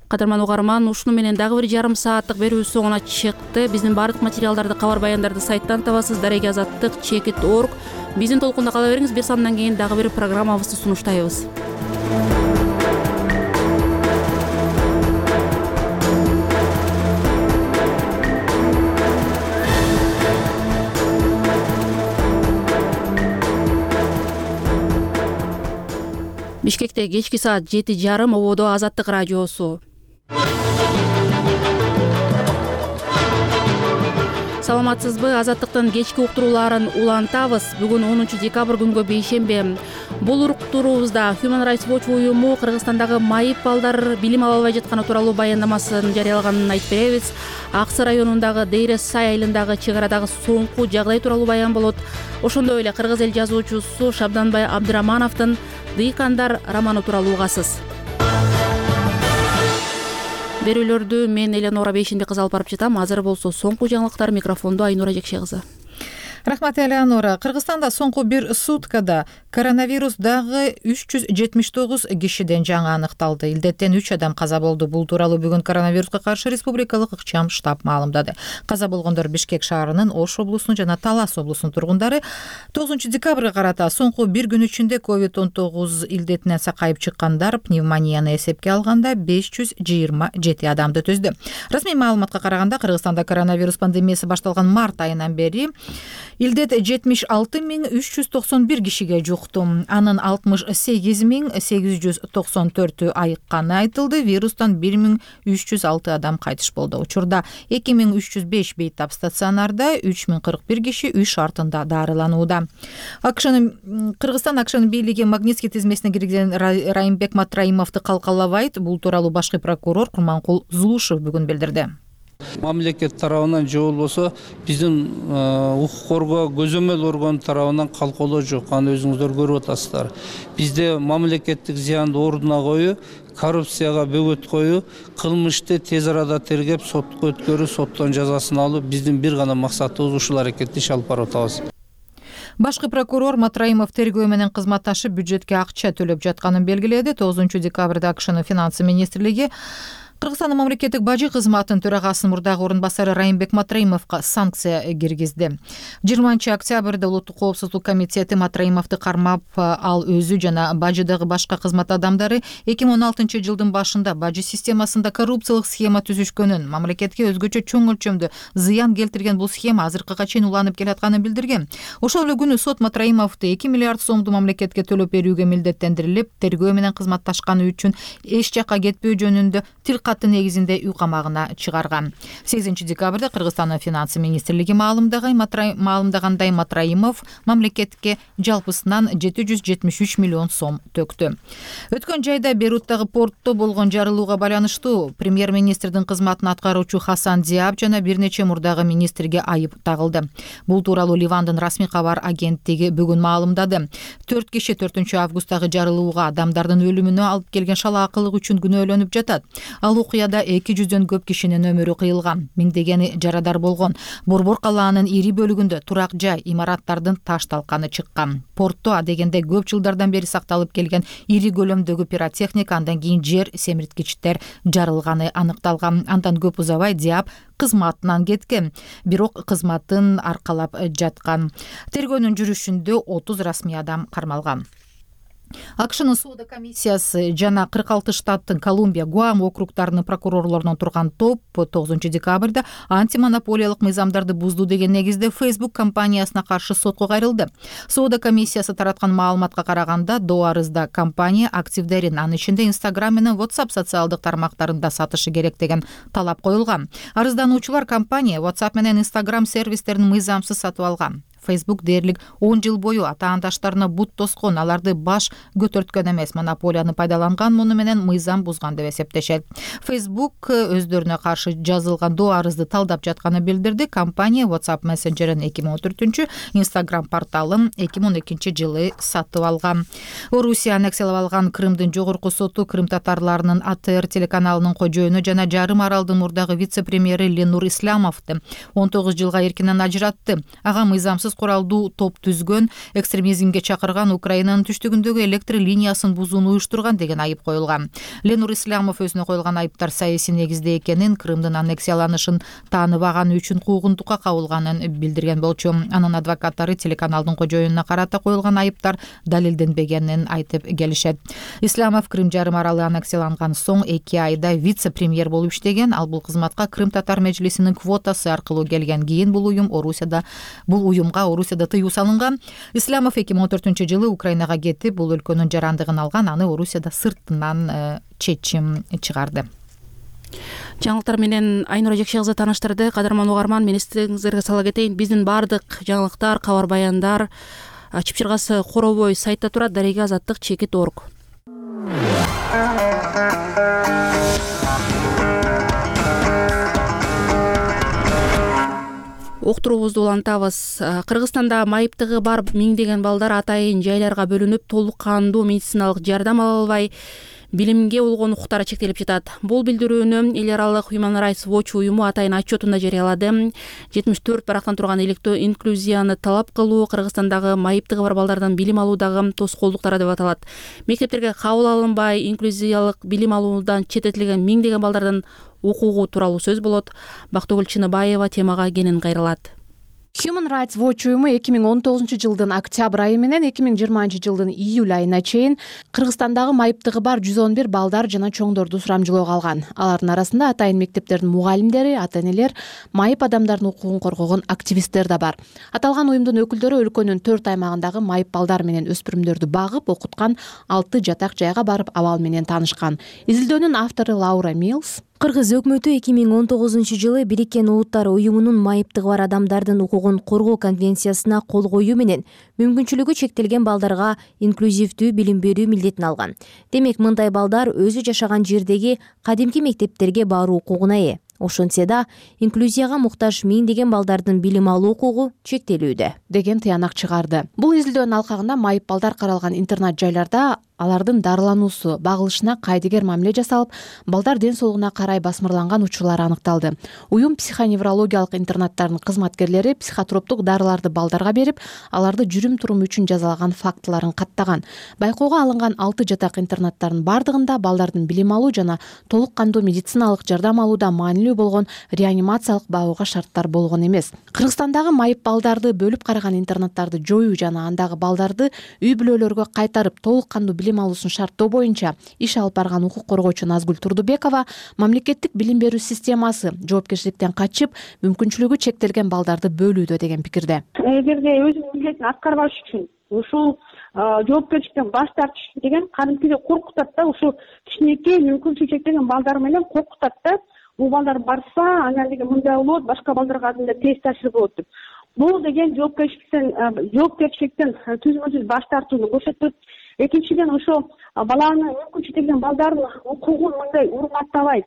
Speaker 1: Кадырман угарман, ушуну менен дагы бир жарым сааттык берүүбүз соңуна чыкты. Биздин баардык материалдарды, кабар баяндарды сайттан табасыз. Дареги азаттык чекит точка орг. Биздин толкунда кала бериңиз. Бир сандан кийин дагы бир программабызды сунуштайбыз. Бишкекте кечки саат жети жарым, ободо Азаттык радиосу. Саламатсызбы? Азаттыктын кечки уктурууларын улантабыз. Бүгүн онунчу декабрь күнгө бейшембе. Бул уктуруубузда Human Rights Watch уюму Кыргызстандагы майып балдар билим ала албай жатканы тууралуу баяндамасын жарыялаганын айтып беребиз. Аксы районундагы Дейре Сай айылындагы чек арадагы соңку жагдай тууралуу баян болот. Ошондой эле кыргыз эл жазуучусу Шабданбай Абдырамановдун Дыйкандар романы тууралуу угасыз. Берүүлөрдү мен Эленора Бейшенбек кызы алып барып жатам. Азыр болсо соңку жаңылыктар, микрофонду Айнура Жекше кызы.
Speaker 3: Рахмат, Элеонора. Кыргызстанда соңку бир суткада коронавирус дагы үч жүз жетимиш тогуз кишиден жаңы аныкталды. Илдеттен үч адам каза болду. Бул тууралуу бүгүн коронавируска каршы республикалык ыкчам штаб маалымдады. Каза болгондор Бишкек шаарынын, Ош облусунун жана Талас облусунун тургундары. тогузунчу декабрга карата соңку бир күн ичинде ковид он тогуз илдетинен сакайып чыккандар пневмонияны эсепке алганда беш жүз жыйырма жети адамды түздү. Расмий маалыматка караганда Кыргызстанда коронавирус пандемиясы башталган март айынан бери илдет жетимиш алты миң үч жүз токсон бир кишиге жукту. Анын алтымыш сегиз миң сегиз жүз токсон төртү айыкканы айтылды. Вирустан бир миң үч жүз алты адам кайтыш болду. Учурда эки миң үч жүз беш бейтап стационарда, үч миң кырк бир киши үй шартында дарыланууда. Акшанын Кыргызстан Акшанын бийлиги Магнитский тизмесине киргизген Райымбек Матраимовду калкалабайт. Бул тууралуу башкы прокурор Курманкул Зулушев бүгүн билдирди.
Speaker 18: Мамлекет тарабынан же болбосо биздин укук коргоо көзөмөл орган тарабынан калкалоо жок. Аны өзүңүздөр көрүп атасыздар. Бизде мамлекеттик зыянды ордуна коюу, коррупцияга бөгөт коюу, кылмышты тез арада тергеп сотко өткөрүү, соттон жазасын алуу биздин бир гана максатыбыз. Ушул аракетти иш алып барып атабыз.
Speaker 3: Башкы прокурор Матраимов тергөө менен кызматташып бюджетке акча төлөп жатканын белгиледи. тогузунчу декабрда Акшнын финансы министрлиги Кыргызстандын мамлекеттик бажы кызматынын төрагасынын мурдагы орун басары Райымбек Матраимовго санкция киргизди. жыйырманчы октябрда Улуттук коопсуздук комитети Матраимовду кармап, ал өзү жана бажыдагы башка кызмат адамдары эки миң он алтынчы жылдын башында бажы системасында коррупциялык схема түзүшкөнүн, мамлекетке өзгөчө чоң өлчөмдө зыян келтирген бул схема азыркыга чейин уланып келатканын билдирген. Ошол эле күнү сот Матраимовду эки миллиард сомду мамлекетке төлөп берүүгө милдеттендирилип, тергөө менен кызматташканы үчүн эч жакка кетпөө жөнүндө тил каты негизинде үй камагына чыгарган. сегизинчи декабрда Кыргызстандын финансы министрлиги маалымдагандай Матраимов мамлекетке жалпысынан жети жүз жетимиш үч миллион сом төктү. Өткөн жайда Бейруттагы портто болгон жарылууга байланыштуу премьер-министрдин кызматын аткаруучу Хасан Диаб жана бир нече мурдагы министрге айып тагылды. Бул тууралуу Ливандын расмий кабар агенттиги бүгүн маалымдады. төрт киши төртүнчү августтагы жарылууга адамдардын өлүмүнө алып келген шалаакылык үчүн күнөөлөнүп жатат. Ал окуяда эки жүздөн көп кишинин өмүрү кыйылган, миңдегени жарадар болгон. Борбор калаанын ири бөлүгүндө турак жай, имараттардын таш талканы чыккан. Портто адегенде көп жылдардан бери сакталып келген ири көлөмдөгү пиротехника, андан кийин жер семирткичтер жарылганы аныкталган. Андан көп узабай Диаб кызматынан кеткен, бирок кызматын аркалап жаткан. Тергөөнүн жүрүшүндө отуз расмий адам кармалган. Акшнын соода комиссиясы жана кырк алты штаттын Колумбия, Гуам округдарынын прокурорлорунан турган топ тогузунчу декабрда антимонополиялык мыйзамдарды бузду деген негизде Facebook компаниясына каршы сотко кайрылды. Соода комиссиясы тараткан маалыматка караганда, до арызда компания активдерин, анын ичинде Instagram менен WhatsApp социалдык тармактарында сатышы керек деген талап коюлган. Арыздануучулар компания WhatsApp менен Instagram сервистерин мыйзамсыз сатып алган. Facebook дээрлик он жыл бою атаандаштарына бут тоскон, аларды баш көтөрткөн эмес, монополияны пайдаланган, муну менен мыйзам бузган деп эсептешет. Facebook өздөрүнө каршы жазылган до арызды талдап жатканын билдирди. Компания WhatsApp мессенджерин эки миң он төртүнчү, Instagram порталын эки миң он экинчи жылы сатып алган. Орусия аннексиялап алган Крымдын жогорку соту Крым татарларынын А Т Р телеканалынын кожоюну жана жарым аралдын мурдагы вице-премьери Ленур Ислямовду он тогуз жылга эркинен ажыратты. Ага мыйзамсыз куралдуу топ түзгөн, экстремизмге чакырган, Украинанын түштүгүндөгү электр линиясын бузууну уюштурган деген айып коюлган. Ленур Ислямов өзүнө коюлган айыптар саясий негизде экенин, Крымдын аннексияланышын тааныбаганы үчүн куугунтукка кабылганын билдирген болчу. Анын адвокаттары телеканалдын кожоюнуна карата коюлган айыптар далилденбегенин айтып келишет. Ислямов Крым жарым аралы аннексияланган соң эки айда вице-премьер болуп иштеген. Ал бул кызматка Крым татар межлисинин квотасы аркылуу келген. Кийин бул уюм Орусияда бул уюмга Орусияда тыюу салынган. Ислямов эки миң он төртүнчү жылы Украинага кетип, бул өлкөнүн жарандыгын алган, аны Орусияда сыртынан чечим чыгарды.
Speaker 1: Жаңылыктар менен Айнура Жекше кызы тааныштырды. Кадырман угарман, мен эстериңизге сала кетейин. Биздин баардык жаңылыктар, кабар баяндар чыпчыргасы Коробой сайтта турат. Дареге азаттык чекит орг. Октуруубузду улантабыз. Кыргызстанда майыптыгы бар миңдеген балдар атайын жайларга бөлүнүп, толук кандуу медициналык жардам ала албай, билимге болгон укуктары чектелип жатат. Бул билдирүүнү эл аралык Human Rights Watch уюму атайын отчетунда жарыялады. жетимиш төрт барактан турган электро инклюзияны талап кылуу Кыргызстандагы майыптыгы бар балдардан билим алуудагы тоскоолдуктары деп аталат. Мектептерге кабыл алынбай, инклюзиялык билим алуудан четтетилген миңдеген балдардан окугуу тууралуу сөз болот. Бактыгүл Чыныбаева темага кенен кайрылат.
Speaker 9: Human Rights Watch уюму эки миң он тогузунчу жылдын октябрь айы менен эки миң жыйырманчы жылдын июль айына чейин Кыргызстандагы майыптыгы бар жүз он бир балдар жана чоңдорду сурамжылоого алган. Алардын арасында атайын мектептердин мугалимдери, ата-энелер, майып адамдардын укугун коргогон активисттер да бар. Аталган уюмдун өкүлдөрү өлкөнүн төрт аймагындагы майып балдар менен өспүрүмдөрдү багып, окуткан алты жатак жайга барып абал менен таанышкан. Изилдөөнүн автору Лаура Милс
Speaker 12: Кыргыз өкмөтү эки миң он тогузунчу жылы Бириккен Улуттар уюмунун майыптыгы бар адамдардын укугун коргоо конвенциясына кол коюу менен мүмкүнчүлүгү чектелген балдарга инклюзивдүү билим берүү милдетин алган. Демек, мындай балдар өзү жашаган жердеги кадимки мектептерге баруу укугуна ээ. Ошентсе да, инклюзияга муктаж миңдеген балдардын билим алуу укугу чектелүүдө
Speaker 9: деген тыянак чыгарды. Бул изилдөөнүн алкагында майып балдар каралган интернат жайларда алардын дарылануусу, багылышына кайдыгер мамиле жасалып, балдар ден соолугуна карай басмырланган учурлар аныкталды. Уюм психоневрологиялык интернаттардын кызматкерлери психотроптук дарыларды балдарга берип, аларды жүрүм-турум үчүн жазалаган фактыларын каттаган. Байкоого алынган алты жатак интернаттардын бардыгында балдардын билим алуу жана толук кандуу медициналык жардам алууда маанилүү болгон реанимациялык багууга шарттар болгон эмес. Кыргызстандагы майып балдарды бөлүп караган интернаттарды жоюу жана андагы балдарды үй бүлөлөргө кайтарып толук кандуу билим алуусун шарттоо боюнча иш алып барган укук коргоочу Назгүл Турдубекова мамлекеттик билим берүү системасы жоопкерчиликтен качып, мүмкүнчүлүгү чектелген балдарды бөлүүдө деген пикирде.
Speaker 14: Эгерде өзүнүн милдетин аткарбаш үчүн ушул жоопкерчиликтен баш тартыш деген кадимкидей коркутат да, ушул кичинекей мүмкүнчүлүгү чектелген балдар менен коркутат да. Бул балдар барса, анан деген мындай болот, башка балдарга да терс таасир болот деп. Бул деген жоопкерчиликтен жоопкерчиликтен түзмө-түз баш тартууну көрсөтөт. Экинчиден, ошо баланын мүмкүн чектелген балдардын укугун мындай урматтабай,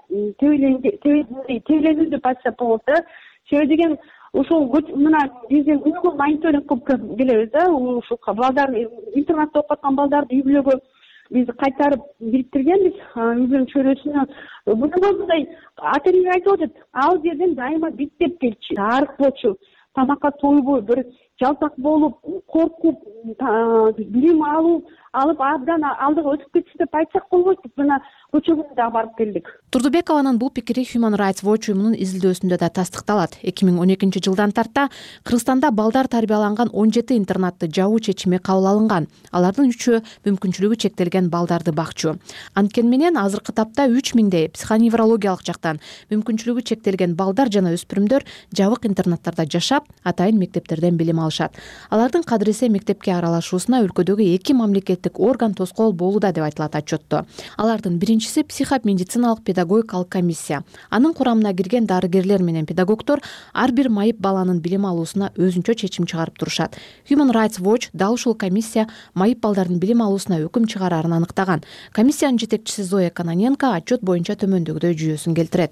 Speaker 14: тейлеңүү деп айтсак болот да. Себеби деген ошол мына биздин күнгө мониторинг кылып келебиз да, ушул балдар интернатта окуп аткан балдарды үй бүлөгө биз кайтарып бириктиргенбиз, үй бүлөнүн чөйрөсүнө. Бүгүнгө мындай ата-эне айтып атат, ал жерден дайыма биттеп келчү, арык болчу, тамакка тойбой, бир жалтак болуп, коркуп, билим алуу алып абдан алдыга өтүп кетти деп айтсак болбойт. Мына көчө күнү да барып келдик.
Speaker 9: Турдубекованын бул пикири Human Rights Watch уюмунун изилдөөсүндө да тастыкталат. эки миң он экинчи жылдан тарта Кыргызстанда балдар тарбияланган он жети интернатты жабуу чечими кабыл алынган. Алардын үчөө мүмкүнчүлүгү чектелген балдарды бакчу. Анткени менен азыркы тапта үч миңдей психоневрологиялык жактан мүмкүнчүлүгү чектелген балдар жана өспүрүмдөр жабык интернаттарда жашап, атайын мектептерден билим алышат. Алардын кадыресе мектепке аралашуусуна өлкөдөгү эки мамлекеттик орган тоскоол болууда деп айтылат отчетто. Алардын биринчиси психомедициналык педагогикалык комиссия. Анын курамына кирген дарыгерлер менен педагогдор ар бир майып баланын билим алуусуна өзүнчө чечим чыгарып турушат. Human Rights Watch дал ушул комиссия майып балдардын билим алуусуна өкүм чыгарарын аныктаган. Комиссиянын жетекчиси Зоя Каноненко отчет боюнча төмөндөгүдөй жүйөсүн келтирет.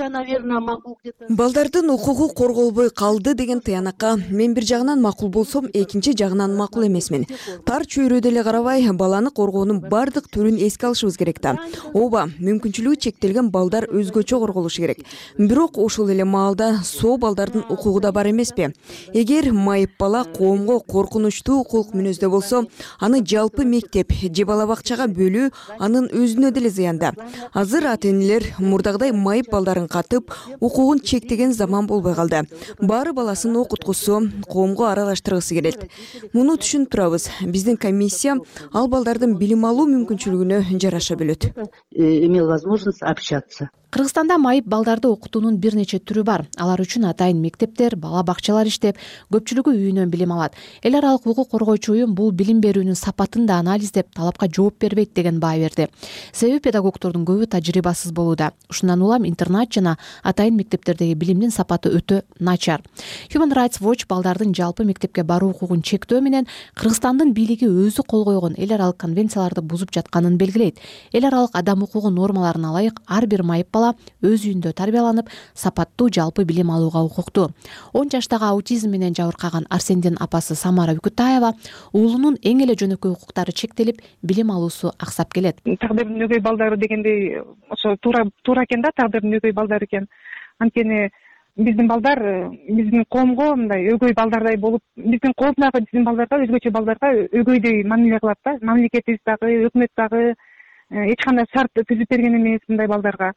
Speaker 15: Балдардын укугу корголбой калды деген тыянакка мен бир жагынан макул болсом, экинчи жагынан макул эмесмин. Тар чөйрөдө эле карабай, баланы коргоонун бардык түрүн эске алышыбыз керек да. ооба, мүмкүнчүлүгү чектелген балдар өзгөчө корголушу керек. Бирок ошол эле маалда соо балдардын укугу да бар эмеспи? Эгер майып бала коомго коркунучтуу укук мүнөздө болсо, аны жалпы мектеп же бала бакчага бөлүү анын өзүнө деле зыянда. Азыр ата-энелер мурдагыдай майып балдарын катып, укугун чектеген заман болбой калды. Баары баласын окуткусу, коомго аралаштыргысы келет. Муну түшүнүп турабыз. Биздин комиссия ал балдардын билим алуу мүмкүнчүлүгүнө жараша бөлөт.
Speaker 8: Имел возможность общаться.
Speaker 9: Кыргызстанда майып балдарды окутуунун бир нече түрү бар. Алар үчүн атайын мектептер, бала бакчалар иштеп, көпчүлүгү үйүнөн билим алат. Эл аралык укук коргоочу уюм бул билим берүүнүн сапатын да анализдеп, талапка жооп бербейт деген баа берди. Себеби педагогдордун көбү тажрыйбасыз болууда. Ушундан улам интернат жана атайын мектептердеги билимдин сапаты өтө начар. Human Rights Watch балдардын жалпы мектепке баруу укугун чектөө менен Кыргызстандын бийлиги өзү кол койгон эл аралык конвенцияларды бузуп жатканын белгилейт. Эл аралык адам укугу нормаларына ылайык ар бир майып бала өз үйүндө тарбияланып, сапаттуу жалпы билим алууга укуктуу. он жаштагы аутизм менен жабыркаган Арсендин апасы Самара Үкүтаева уулунун эң эле жөнөкөй укуктары чектелип, билим алуусу аксап келет.
Speaker 4: Тагдырдын өгөй балдары дегендей, ошо туура туура экен да, тагдырдын өгөй балдары экен. Анткени биздин балдар биздин коомго мындай өгөй балдардай болуп, биздин коомдагы биздин балдарга, өзгөчө балдарга өгөйдөй мамиле кылат да. Мамлекетибиз дагы, өкмөт дагы эч кандай шарт түзүп берген эмес мындай балдарга.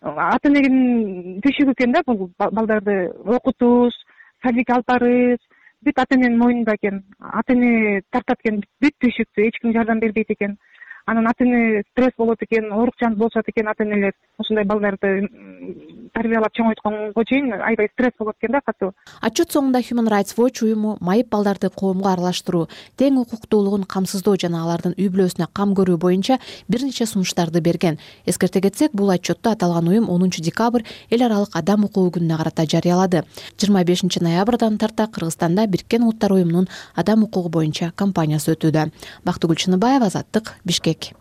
Speaker 4: Ата-эненин түйшүгү экен да бул балдарды окутуш, садикке алып барыш, бүт ата-эненин мойнунда экен. Ата-эне тартат экен бүт түйшүктү, эч ким жардам бербейт экен. Анан ата-эне стресс болот экен, оорукчан болушат экен ата-энелер. Ушундай балдарды тарбиялап чоңойтконго чейин аябай стресс болот экен да катуу.
Speaker 9: Отчет соңунда Human Rights Watch уюму майып балдарды коомго аралаштыруу, тең укуктуулугун камсыздоо жана алардын үй бүлөсүнө кам көрүү боюнча бир нече сунуштарды берген. Эскерте кетсек, бул отчетту аталган уюм онунчу декабрь эл аралык адам укугу күнүнө карата жарыялады. жыйырма бешинчи ноябрдан тарта Кыргызстанда Бириккен Улуттар уюмунун адам укугу боюнча кампаниясы өтүүдө. Бактыгүл Чыныбаева, Азаттык, Бишкек.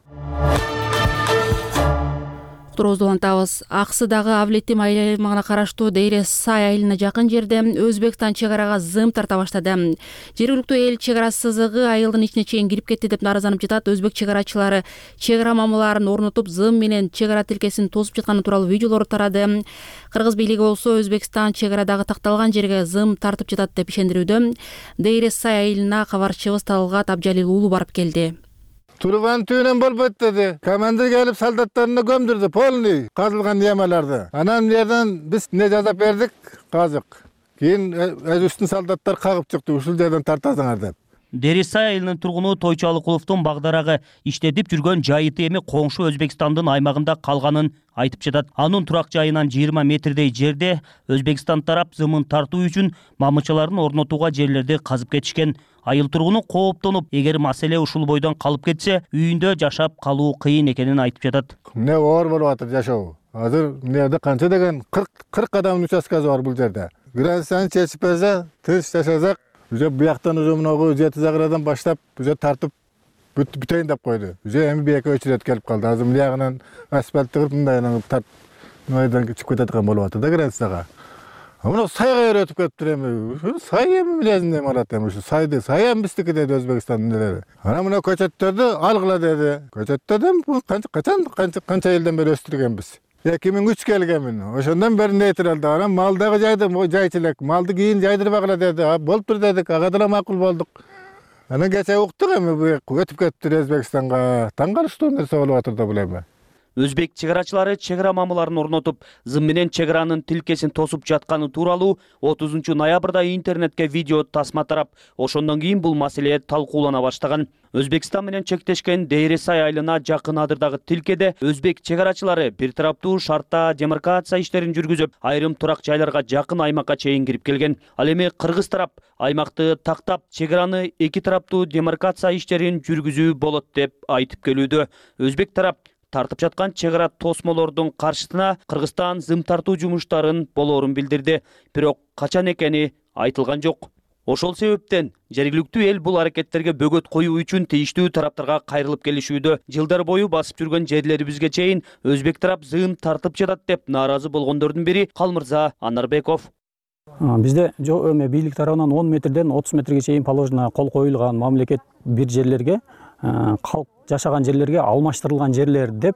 Speaker 1: Уктуруубузду улантабыз. Аксыдагы Авлеттим айыл аймагына караштуу Дейре Сай айылына жакын жерде Өзбекстан чек арага зым тарта баштады. Жергиликтүү эл чек ара сызыгы айылдын ичине чейин кирип кетти деп наразанып жатат. Өзбек чек арачылары чек ара мамыларын орнотуп, зым менен чек ара тилкесин тосуп жатканы тууралуу видеолор тарады. Кыргыз бийлиги болсо Өзбекстан чек арадагы такталган жерге зым тартып жатат деп ишендирүүдө. Дейре Сай айылына кабарчыбыз Талгат Абжалил уулу барып келди.
Speaker 26: Турбан түйүнөн болбойт деди. Командир келип солдаттарына көмдүрдү, полный казылган ямаларды. Анан жерден биз не жазап бердик, казык. Кийин өзүбүздүн солдаттар кагып чыкты, ушул жерден тартасыңар деп.
Speaker 13: Дерисай айылынын тургуну Тойчу Алыкуловдун багдарагы иштетип жүргөн жайыты эми коңшу Өзбекстандын аймагында калганын айтып жатат. Анын турак жайынан жыйырма метрдей жерде Өзбекстан тарап зымын тартуу үчүн мамычаларын орнотууга жерлерди казып кетишкен. Айыл тургуну кооптонуп, эгер маселе ушул бойдон калып кетсе, үйүндө жашап калуу кыйын экенин айтып жатат.
Speaker 26: Не оор болуп атат жашоо. Азыр мында канча деген кырк адамдын участкасы бар бул жерде. Границаны чечип берсе, тыныч жашасак, уже бияктан уже мынагу жети загырадан баштап уже тартып бүтөйүн деп койду. Уже эми бияка өчүрөт келип калды. Азыр мындагынан асфальт тыгып мындайынан тарт мынайдан чыгып кетет болуп атат да границага. Мына сайга өтүп кетиптир эми. Сай эми билесиң марат эми ушу сайды, сай эми биздики деди Өзбекстандын элери. Ана мына көчөттөрдү алгыла деди. Көчөттөрдөн канча качан канча канча жылдан бери өстүргөнбүз. эки миң үч келгенмин. Ошондон бери нетиралды. Анан малдагы жайды жайчылык, малды кийин жайдырбагыла деди. Болуптур дедик, ага да макул болдук. Анан кече уктук эми өтүп кетиптир Өзбекстанга. Таң калыштуу нерсе болуп атыр да бул эми.
Speaker 13: Өзбек чек арачылары чек ара мамыларын орнотуп, зым менен чек аранын тилкесин тосуп жатканы тууралуу отузунчу ноябрда интернетке видео тасма тарап, ошондон кийин бул маселе талкуулана баштаган. Өзбекстан менен чектешкен Дейресай айылына жакын адырдагы тилкеде өзбек чек арачылары бир тараптуу шартта демаркация иштерин жүргүзүп, айрым турак жайларга жакын аймакка чейин кирип келген. Ал эми кыргыз тарап аймакты тактап, чек араны эки тараптуу демаркация иштерин жүргүзүү болот деп айтып келүүдө. Өзбек тарап тартып жаткан чек ара тосмолордун каршысына Кыргызстан зым тартуу жумуштарын болоорун билдирди. Бирок качан экени айтылган жок. Ошол себептен жергиликтүү эл бул аракеттерге бөгөт коюу үчүн тийиштүү тараптарга кайрылып келишүүдө. Жылдар бою басып жүргөн жерлерибизге чейин өзбек тарап зым тартып жатат деп нааразы болгондордун бири Калмырза Анарбеков.
Speaker 16: Бизде эми бийлик тарабынан он метрден отуз метрге чейин положено кол коюлган мамлекет бир жерлерге калк жашаган жерлерге алмаштырылган жерлер деп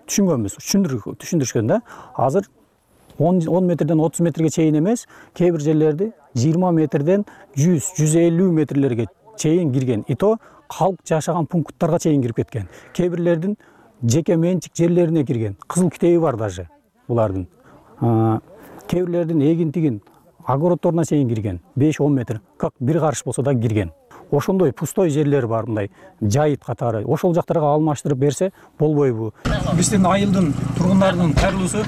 Speaker 16: түшүнгөнбүз, түшүндүрүшкөн да. Азыр он метрден отуз метрге чейин эмес, кээ бир жерлерди жыйырма метрден жүз жүз элүү метрлерге чейин кирген. И то калк жашаган пункттарга чейин кирип кеткен. Кээ бирлердин жеке менчик жерлерине кирген. Кызыл китеби бар даже булардын. Кээ бирлердин эгин-тигин огородторуна чейин кирген. беш он метр, как бир карыш болсо да кирген. Ошондой пустой жерлер бар, мындай жайыт катары. Ошол жактарга алмаштырып берсе болбойбу? Биздин айылдын тургундарынын кайрылуусу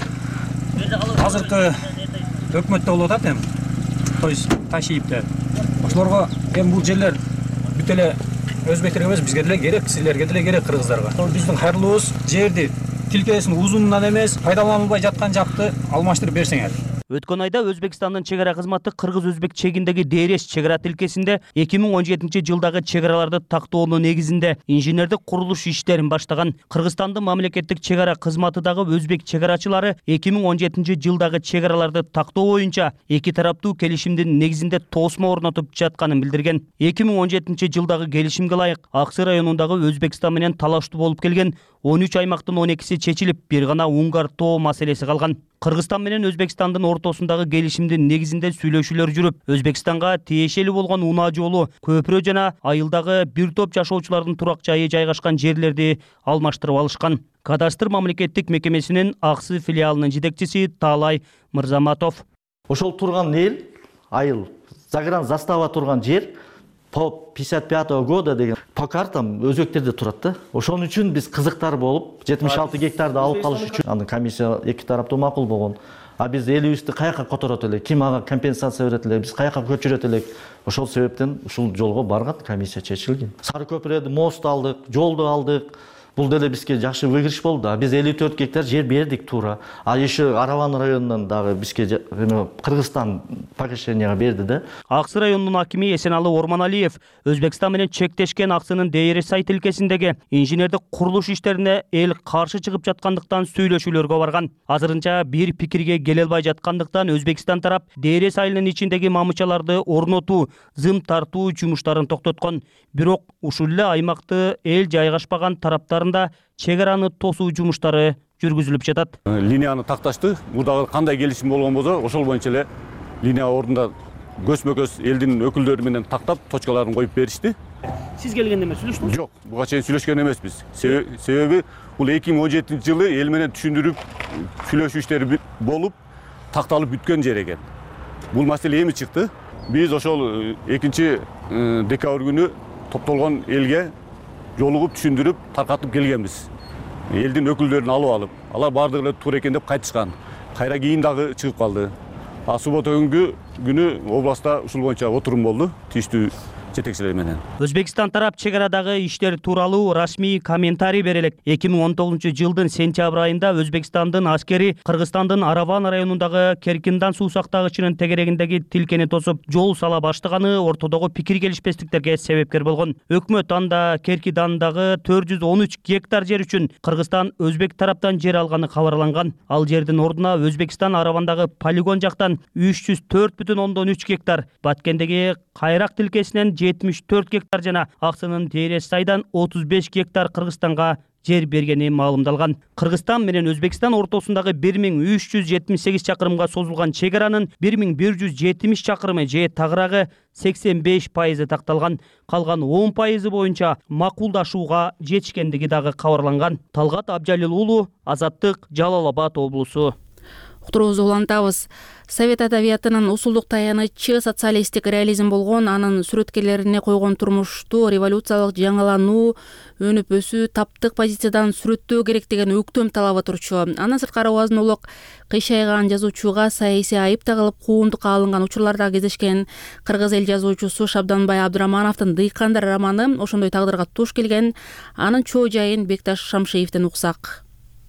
Speaker 16: азыркы өкмөттө болуп атат эми. То есть Ташиевде. Ошолорго эми бул жерлер бүт эле өзбектерге эмес, бизге деле керек, силерге деле керек, кыргыздарга. Биздин кайрылуубуз жерди тилкесин узунунан эмес, пайдаланылбай жаткан жакты алмаштырып берсеңер.
Speaker 13: Өткөн айда Өзбекстандын чегара кызматы кыргыз-өзбек чегиндеги Дээрес чегара тилкесинде эки миң он жетинчи жылдагы чегараларды тактоонун негизинде инженердик курулуш иштерин баштаган. Кыргызстандын мамлекеттик чегара кызматы дагы өзбек чегарачылары эки миң он жетинчи жылдагы чегараларды тактоо боюнча эки тараптуу келишимдин негизинде тосмо орнотуп жатканын билдирген. эки миң он жетинчи жылдагы келишимге ылайык Аксы районундагы Өзбекстан менен талаштуу болуп келген он үч аймактын он экиси чечилип, бир гана Унгар тоо маселеси калган. Кыргызстан менен Өзбекстандын ортосундагы келишимдин негизинде сүйлөшүүлөр жүрүп, Өзбекстанга тиешелүү болгон унаа жолу, көпүрө жана айылдагы бир топ жашоочулардын турак жайы жайгашкан жерлерди алмаштырып алышкан. Кадастр мамлекеттик мекемесинин Аксы филиалынын жетекчиси Таалай Мырзаматов.
Speaker 17: Ошол турган эл, айыл, загран застава турган жер по пятьдесят пятого года деген по картам өзбектерде турат да. Ошон үчүн биз кызыктар болуп жетимиш алты гектарды алып калыш үчүн анын комиссия эки тараптуу макул болгон. А биз элибизди каяка которот элек, ким ага компенсация берет элек, биз каяка көчүрөт элек. Ошол себептен ушул жолго барган, комиссия чечилген. Сары көпүрөдө мост алдык, жолду алдык. Бул деле бизге жакшы выигрыш болду. Биз элүү төрт гектар жер бердик туура. А еще Араван районунан дагы бизге Кыргызстан покушенияга берди да.
Speaker 13: Аксы районунун акими Эсеналы Орманалиев Өзбекстан менен чектешкен Аксынын Дээрес ай тилкесиндеги инженердик курулуш иштерине эл каршы чыгып жаткандыктан сүйлөшүүлөргө барган. Азырынча бир пикирге келе албай жаткандыктан Өзбекстан тарап Дээрес айылынын ичиндеги мамычаларды орнотуу, зым тартуу жумуштарын токтоткон. Бирок ушул эле аймакты эл жайгашпаган тараптар чегараны тосуу жумуштары жүргүзүлүп жатат.
Speaker 19: Линияны такташты. Мурдагы кандай келишим болгон болсо, ошол боюнча эле линия ордунда көзмө-көз элдин өкүлдөрү менен тактап, точкаларын коюп беришти.
Speaker 13: Сиз келгенде эмес, сүйлөштүңүз?
Speaker 19: Жок, буга чейин сүйлөшкөн эмеспиз. Себеби бул эки миң он жетинчи жылы эл менен түшүндүрүп, сүйлөшүү иштери болуп, такталып бүткөн жер экен. Бул маселе эми чыкты. Биз ошол экинчи декабрь күнү топтолгон элге жолугуп түшүндүрүп таркатып келгенбиз. Элдин өкүлдөрүн алып алып, алар бардыгы эле туура экен деп кайтышкан. Кайра кийин дагы чыгып калды. А суббота күнгү күнү областта ушул боюнча отурум болду, тийиштүү жетекчилер менен.
Speaker 13: Өзбекстан тарап чегарадагы иштер тууралуу расмий комментарий бере элек. эки миң он тогузунчу жылдын сентябрь айында Өзбекстандын аскери Кыргызстандын Араван районундагы Керкиндан суу сактагычынын тегерегиндеги тилкени тосуп, жол сала баштаганы ортодогу пикир келишпестиктерге себепкер болгон. Өкмөт анда Керкидандагы төрт жүз он үч гектар жер үчүн Кыргызстан өзбек тараптан жер алганы кабарланган. Ал жердин ордуна Өзбекстан Аравандагы полигон жактан үч жүз төрт бүтүн ондон үч гектар, Баткендеги Кайрак тилкесинен жетимиш төрт гектар жана Аксынын Дээрес айдан отуз беш гектар Кыргызстанга жер бергени маалымдалган. Кыргызстан менен Өзбекстан ортосундагы бир миң үч жүз жетимиш сегиз чакырымга созулган чегаранын бир миң бир жүз жетимиш чакырымы же тагыраагы сексен беш пайызы такталган. Калган он пайызы боюнча макулдашууга жетишкендиги дагы кабарланган. Талгат Абжалил уулу, Азаттык, Жалал Абад облусу.
Speaker 1: Уктуруубузду улантабыз. Совет адабиятынын усулдук таянычы социалисттик реализм болгон, анын сүрөткерлерине койгон турмушту революциялык жаңылануу, өнүп өсүү, таптык позициядан сүрөттөө керек деген өктөм талабы турчу. Анын сырткары Оознулук кыйшайган жазуучуга саясий айып тагылып куугунтукка алынган учурларда кездешкен. Кыргыз эл жазуучусу Шабданбай Абдырамановдун Дыйкандар романы ошондой тагдырга туш келген. Анын чоо жайын Бекташ Шамшиевден уксак.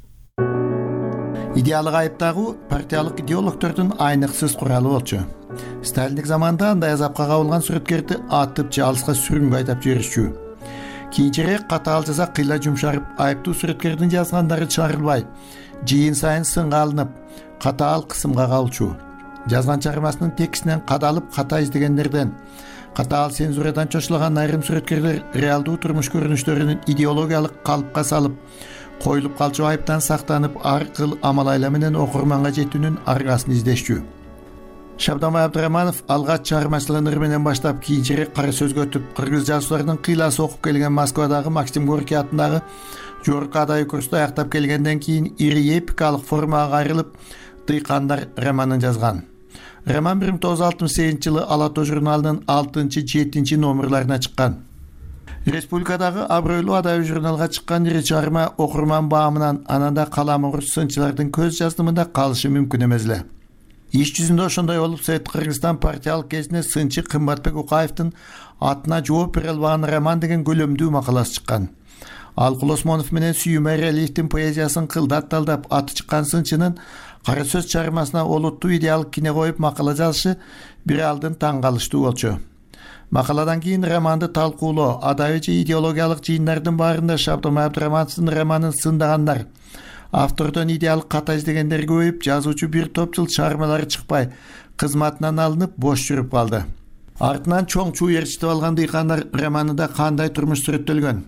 Speaker 20: Идеалык айып тагуу партиялык идеологдордун айныксыз куралы болчу. Сталиндик заманда андай азапка кабылган сүрөткерди атып же алыска сүрүнгө айдап жиберишчү. Кийинчерээк катаал жаза кыйла жумшарып, айыптуу сүрөткердин жазгандары чыгарылбай, жыйын сайын сынга алынып, катаал кысымга калчу. Жазган чыгармасынын текстинен кадалып ката издегендерден, катаал цензурадан чочулаган айрым сүрөткерлер реалдуу турмуш көрүнүштөрүн идеологиялык калыпка салып, коюлуп калчу айыптан сактанып ар кыл амал айла менен окурманга жетүүнүн аргасын издешчү. Шабданбай Абдыраманов алгач чыгармачылыгын ыр менен баштап кийинчерээк кара сөзгө өтүп, кыргыз жазуучуларынын кыйласы окуп келген Москвадагы Максим Горький атындагы жогорку адай курсту аяктап келгенден кийин ири эпикалык формага кайрылып Дыйкандар романын жазган. Роман бир миң тогуз жүз алтымыш сегизинчи жылы Ала тоо журналынын алтынчы жетинчи номерларына чыккан. Республикадагы абройлуу адабий журналга чыккан ири чыгарма окурман баамынан ананда каламур сынчылардын көз жаздымында калышы мүмкүн эмес эле. Иш жүзүндө ошондой болуп, Совет Кыргызстан партиялык кезинде сынчы Кымбатбек Укаевдин атына жооп бере албаган роман деген көлөмдүү макаласы чыккан. Алкул Осмонов менен Сүйүм Айралиевдин поэзиясын кылдат талдап аты чыккан сынчынын кара сөз чыгармасына олуттуу идеалдык кине коюп макала жазышы бир алдын таң калыштуу болчу. Макаладан кийин романды талкуулоо, адабий же идеологиялык жыйындардын баарында Шабданбай Абдырамановдун романын сындагандар, автордон идеалдык ката издегендер көбөйүп, жазуучу бир топ жыл чыгармалары чыкпай, кызматынан алынып бош жүрүп калды. Артынан чоң чуу ээрчитип алган Дыйкандар романында кандай турмуш сүрөттөлгөн?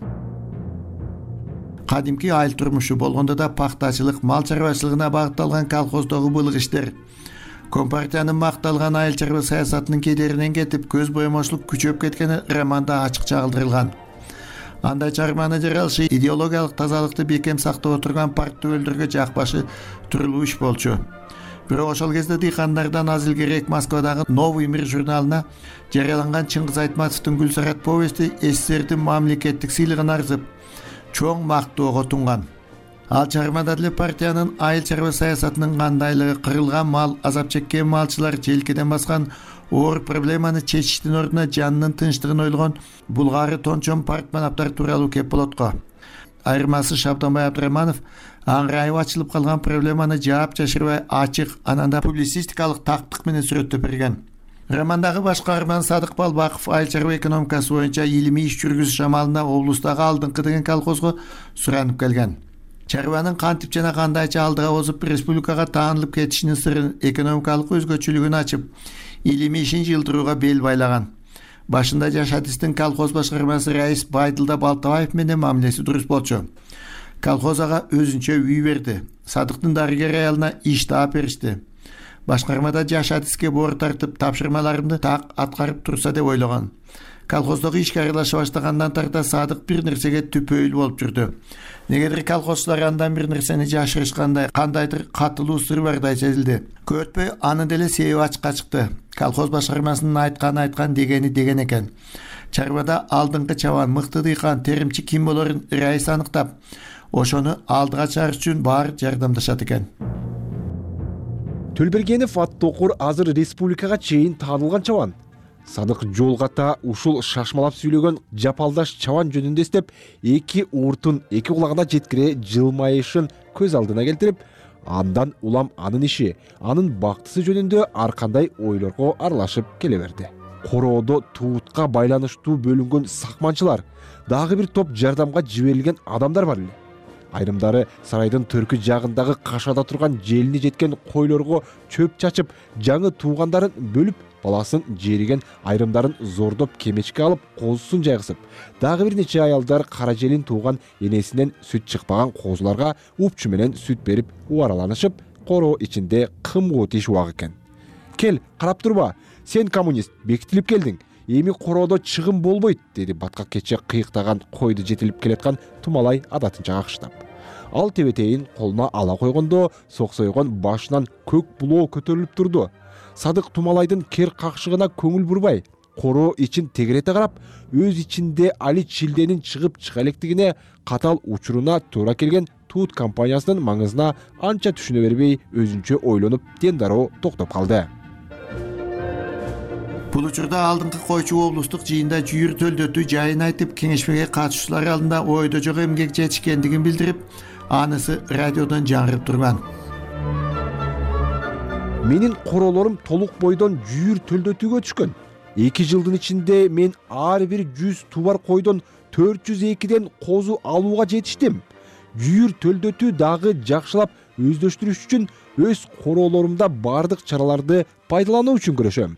Speaker 20: Кадимки айыл турмушу болгондо да пактачылык, мал чарбачылыгына багытталган колхоздогу былык иштер, Компартиянын макталган айыл чарба саясатынын кедеринен кетип, көз боемоочулук күчөп кеткени романда ачык чагылдырылган. Андай чыгарманы жаралышы идеологиялык тазалыкты бекем сактап отурган парк төбөлдөргө жакпашы турлуу иш болчу. Бирок ошол кезде Дыйкандардан аз илгерээк Москвадагы Новый мир журналына жарыяланган Чыңгыз Айтматовдун Гүлсарат повести СССРдин мамлекеттик сыйлыгын арзып, чоң мактоого тунган. Ал чыгармада деле партиянын айыл чарба саясатынын кандайлыгы, кырылган мал, азап чеккен малчылар, желкеден баскан оор проблеманы чечиштин ордуна жанынын тынчтыгын ойлогон булгары тончон партманаптар тууралуу кеп болот го. Айырмасы Шабданбай Абдыраманов аңырайып ачылып калган проблеманы жаап жашырбай ачык, ананда публицистикалык тактык менен сүрөттөп берген. Романдагы баш каарман Садык Балбаков айыл чарба экономикасы боюнча илимий иш жүргүзүш амалына облустагы алдыңкы деген колхозго суранып келген. Чарбанын кантип жана кандайча алдыга озуп республикага таанылып кетишинин сырын, экономикалык өзгөчөлүгүн ачып, илимий ишин жылдырууга бел байлаган. Башында Жашадистин колхоз башкармасы Раис Байдылда Балтабаев менен мамилеси дурус болчу. Колхоз ага өзүнчө үй берди. Садыктын дарыгер аялына иш таап беришти. Башкармада Жашадиске боор тартып, тапшырмаларымды так аткарып турса деп ойлогон. Колхоздогу ишке аралаша баштагандан тарта Садык бир нерсеге түпөйүл болуп жүрдү. Негедир колхозчулар андан бир нерсени жашырышкандай, кандайдыр катылуу сыр бардай сезилди. Көп өтпөй анын деле себеби ачыкка чыкты. Колхоз башкармасынын айткан айткан дегени деген экен. Чарбада алдыңкы чабан мыкты Дыйкан теримчи ким болорун Раис аныктап, ошону алдыга чыгарыш үчүн баары жардамдашат экен.
Speaker 25: Төлбергенов аттокур азыр республикага чейин таанылган чабан. Садык жолгата ушул шашмалап сүйлөгөн жапалдаш чабан жөнүндө эстеп, эки ууртун эки кулагына жеткире жылмайышын көз алдына келтирип, андан улам анын иши, анын бактысы жөнүндө ар кандай ойлорго аралашып келе берди. Короодо туутка байланыштуу бөлүнгөн сакманчылар, дагы бир топ жардамга жиберилген адамдар бар эле. Айрымдары сарайдын төркү жагындагы кашада турган желини жеткен койлорго чөп чачып, жаңы туугандарын бөлүп, баласын жериген, айрымдарын зордоп кемечке алып, козусун жайгысып, дагы бир нече аялдар кара желин тууган энесинен сүт чыкпаган козуларга упчу менен сүт берип убараланышып, короо ичинде кымгут иш убак экен. Кел, карап турба, сен коммунист, бекитилип келдиң. Эми короодо чыгым болбойт, деди баткак кече кыйыктаган койду жетилип келаткан Тумалай адатынча какыштап. Ал тебетейин колуна ала койгондо соксойгон башынан көк булоо көтөрүлүп турду. Садык Тумалайдын кер какшыгына көңүл бурбай, короо ичин тегерете карап, өз ичинде али чилденин чыгып чыга электигине, катал учуруна туура келген Туут компаниясынын маңызына анча түшүнө бербей, өзүнчө ойлонуп, тендаро токтоп калды.
Speaker 20: Бул учурда алдыңкы койчу облустук жыйында жүйүр төлдөтүү жайын айтып, кеңешмеге катышуучулар алдында ойдо жок эмгек жетишкендигин билдирип, анысы радиодон жаңырып турган.
Speaker 25: Менин короолорум толук бойдон жүйүр төлдөтүүгө түшкөн. эки жылдын ичинде мен ар бир жүз тубар койдон төрт жүз экиден козу алууга жетиштим. Жүйүр төлдөтүү дагы жакшылап өздөштүрүш үчүн өз короолорумда бардык чараларды пайдалануу үчүн күрөшөм.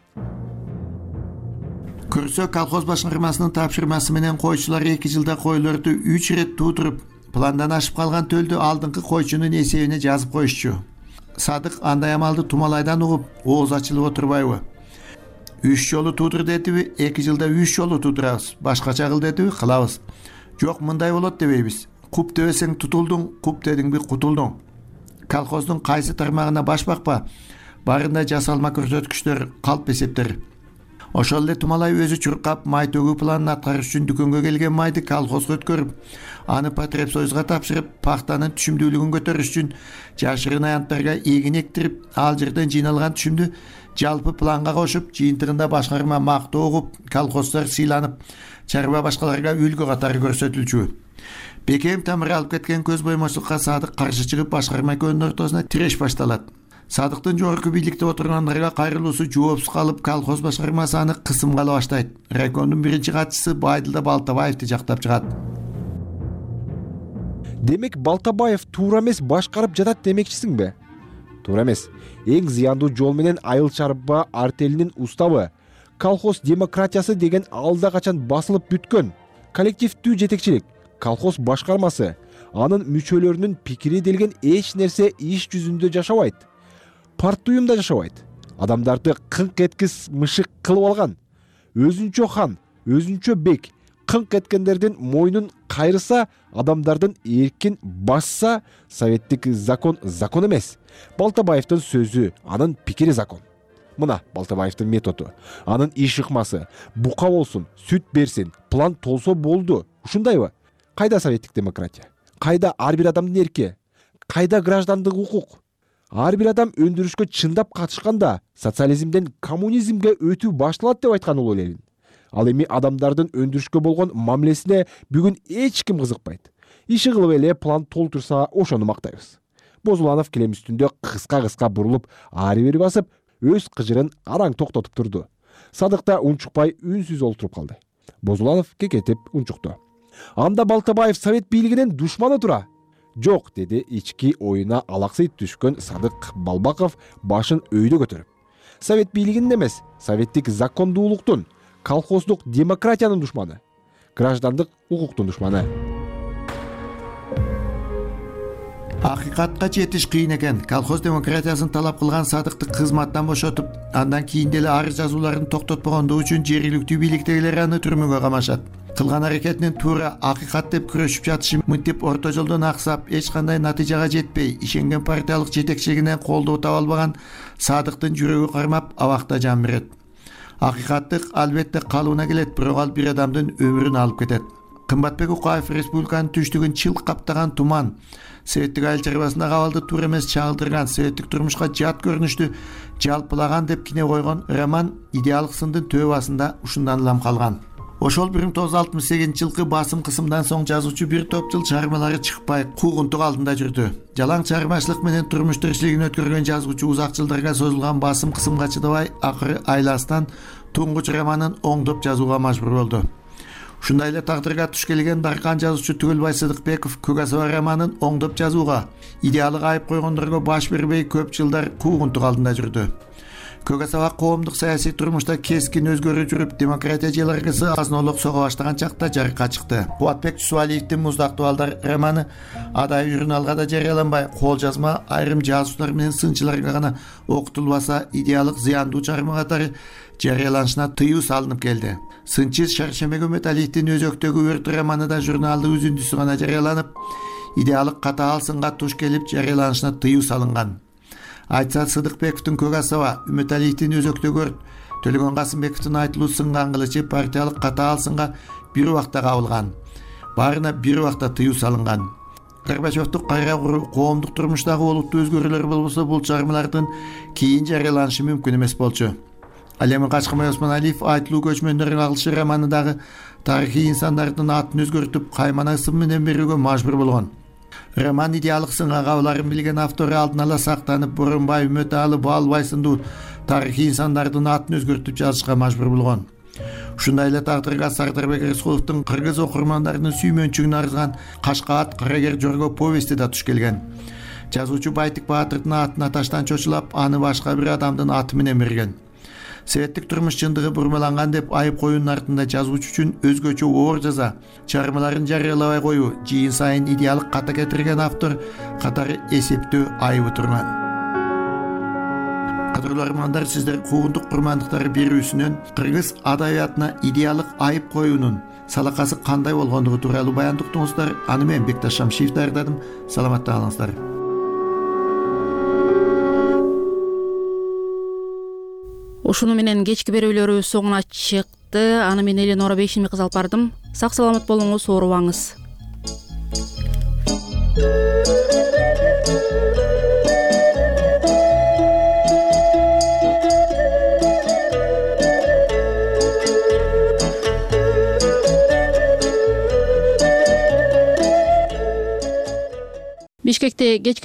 Speaker 20: Көрсө колхоз башкармасынын тапшырмасы менен койчулар эки жылда койлорду үч ирет туутуруп, пландан ашып калган төлдү алдыңкы койчунун эсебине жазып коюшчу. Садык андай амалды тумалайдан угуп ооз ачылып отурбайбы? Үч жолу туудур дедиби, эки жылда үч жолу туудурабыз. Башкача кыл дедиби, кылабыз. Жок, мындай болот дебейбиз. Куп дебесең тутулдуң, куп дедиңби кутулдуң. Колхоздун кайсы тармагына баш бакпа, барында жасалма көрсөткүчтөр, калп эсептер. Ошол эле тумалай өзү чуркап, май төгүү планын аткарыш үчүн дүкөнгө келген майды колхозго өткөрүп, аны Потребсоюзга тапшырып, пахтанын түшүмдүүлүгүн көтөрүш үчүн жашырын аянттарга эгин эктирип, ал жерден жыйналган түшүмдү жалпы планга кошуп, жыйынтыгында башкарма мактоо угуп, колхоздар сыйланып, чарба башкаларга үлгү катары көрсөтүлчү. Бекем тамыр алып кеткен көз боймочулукка Садык каршы чыгып, башкарма экөөнүн ортосуна тиреш башталат. Садыктын жогорку бийликте отургандарга кайрылуусу жоопсуз калып, колхоз башкармасы аны кысымга ала баштайт. Райкомдун биринчи катчысы Байдылда Балтабаевди жактап чыгат.
Speaker 25: Демек Балтабаев туура эмес башкарып жатат демекчисиңби? Туура эмес. Эң зыяндуу жол менен айыл чарба артелинин уставы, колхоз демократиясы деген алда качан басылып бүткөн. Коллективдүү жетекчилик, колхоз башкармасы, анын мүчөлөрүнүн пикири делген эч нерсе иш жүзүндө жашабайт. Партуюмда жашабайт. Адамдарды кыңк эткис мышык кылып алган. Өзүнчө хан, өзүнчө бек, кыңк эткендердин мойнун кайрыса, адамдардын эркин басса, советтик закон закон эмес. Балтабаевдин сөзү, анын пикири закон. Мына Балтабаевдин методу, анын иш ыкмасы, бука болсун, сүт берсин, план толсо болду. Ушундайбы? Кайда советтик демократия? Кайда ар бир адамдын эрки? Кайда граждандык укук? Ар бир адам өндүрүшкө чындап катышканда социализмден коммунизмге өтүү башталат деп айткан Улуу Ленин. Ал эми адамдардын өндүрүшкө болгон мамилесине бүгүн эч ким кызыкпайт. Иши кылып эле план толтурса ошону мактайбыз. Бозуланов килем үстүндө кыска-кыска бурулуп, ары бери басып, өз кыжырын араң токтотуп турду. Садык да унчукпай үнсүз олтуруп калды. Бозуланов кекетип унчукту. Анда Балтабаев совет бийлигинин душманы тура. Жок, деди ички оюна алаксый түшкөн Садык Балбаков башын өйдө көтөрүп. Совет бийлигинин эмес, советтик закондуулуктун, колхоздук демократиянын душманы, граждандык укуктун душманы.
Speaker 20: Акыйкатка жетиш кыйын экен. Колхоз демократиясын талап кылган Садыкты кызматтан бошотуп, андан кийин деле арыз жазууларын токтотпогондугу үчүн жергиликтүү бийликтегилер аны түрмөгө камашат. Кылган аракетинин туура акыйкат деп күрөшүп жатышы мынтип орто жолдон аксап, эч кандай натыйжага жетпей, ишенген партиялык жетекчилигинен колдоо таба албаган Садыктын жүрөгү кармап, абакта жан берет. Акыйкаттык албетте калыбына келет, бирок ал бир адамдын өмүрүн алып кетет. Кымбатбек Укаев республиканын түштүгүн чыл каптаган туман, советтик айыл чарбасында кабалды туура эмес чагылдырган, советтик турмушка жат көрүнүштү жалпылаган деп кине койгон роман идеалдык сындын төбө басында ушундан улам калган. Ошол бир миң тогуз жүз алтымыш сегизинчи жылкы басым кысымдан соң жазуучу бир топ жыл чыгармалары чыкпай, куугунтук алдында жүрдү. Жалаң чыгармачылык менен турмуш тиричилигин өткөргөн жазуучу узак жылдарга созулган басым кысымга чыдабай, акыры айластан туңгуч романын оңдоп жазууга мажбур болду. Ушундай эле тагдырга туш келген даркан жазуучу Түгөлбай Сыдыкбеков Көк асаба романын оңдоп жазууга, идеалга айып койгондорго баш бербей көп жылдар куугунтук алдында жүрдү. Көк асаба коомдук саясий турмушта кескин өзгөрүү жүрүп, демократия жыларгысы азынолук сого баштаган чакта жарыкка чыкты. Кубатбек Тусуалиевдин Муздактуу балдар романы адай журналга да жарыяланбай, кол жазма айрым жазуучулар менен сынчыларга гана окутулбаса, идеалдык зыяндуу чыгарма катары жарыяланышына тыюу салынып келди. Сынчы Шаршембек Үмөталиевдин Өзөктөгү өрт романы да журналдын үзүндүсү гана жарыяланып, идеалдык катаал сынга туш келип жарыяланышына тыюу салынган. Айтса Сыдыкбековдун Көк асаба, Үмөталиевдин Өзөктөгү өрт, Төлөгөн Касымбековдун Айтылуу сынга аңгылычы партиялык катаал сынга бир убакта кабылган. Баарына бир убакта тыюу салынган. Горбачевду кайра куруу, коомдук турмуштагы олуттуу өзгөрүүлөр болбосо, бул чыгармалардын кийин жарыяланышы мүмкүн эмес болчу. Ал эми Качкынбай Осмоналиев Айтылуу көчмөндөрүн агылышы романындагы тарыхый инсандардын атын өзгөртүп, каймана ысым менен берүүгө мажбур болгон. Роман идеалдык сынга кабыларын билген автору алдын ала сактанып, Боронбай, Үмөталы, Баалбай сындуу тарыхый инсандардын атын өзгөртүп жазышка мажбур болгон. Ушундай эле тагдырга Сардарбек Рыскуловдун кыргыз окурмандарынын сүймөнчүгүн арзган Кашкаат Кырагер Жорго повести да туш келген. Жазуучу Байтик Баатырдын атына таштан чочулап, аны башка бир адамдын аты менен берген. себеттик турмуш чындыгы бурмаланган деп айып коюунун артында жазуучу үчүн өзгөчө оор жаза чыгармаларын жарыялабай коюу жыйын сайын идеалдык ката кетирген автор катары эсептөө айыбы турган. Кадырлуу армандар, сиздер куугундук курмандыктары берүүсүнөн кыргыз адабиятына идеалдык айып коюунун салакасы кандай болгондугу тууралуу баян уктуңуздар. Аны мен Бекташ Шамшиев даярдадым. Саламатта калыңыздар.
Speaker 1: Ушуну менен кечки берүүлөрүбүз соңуна чыкты. Аны мен Эленора Бейшими кыз алып бардым. Сак саламат болуңуз, оорубаңыз. Бишкекте кечки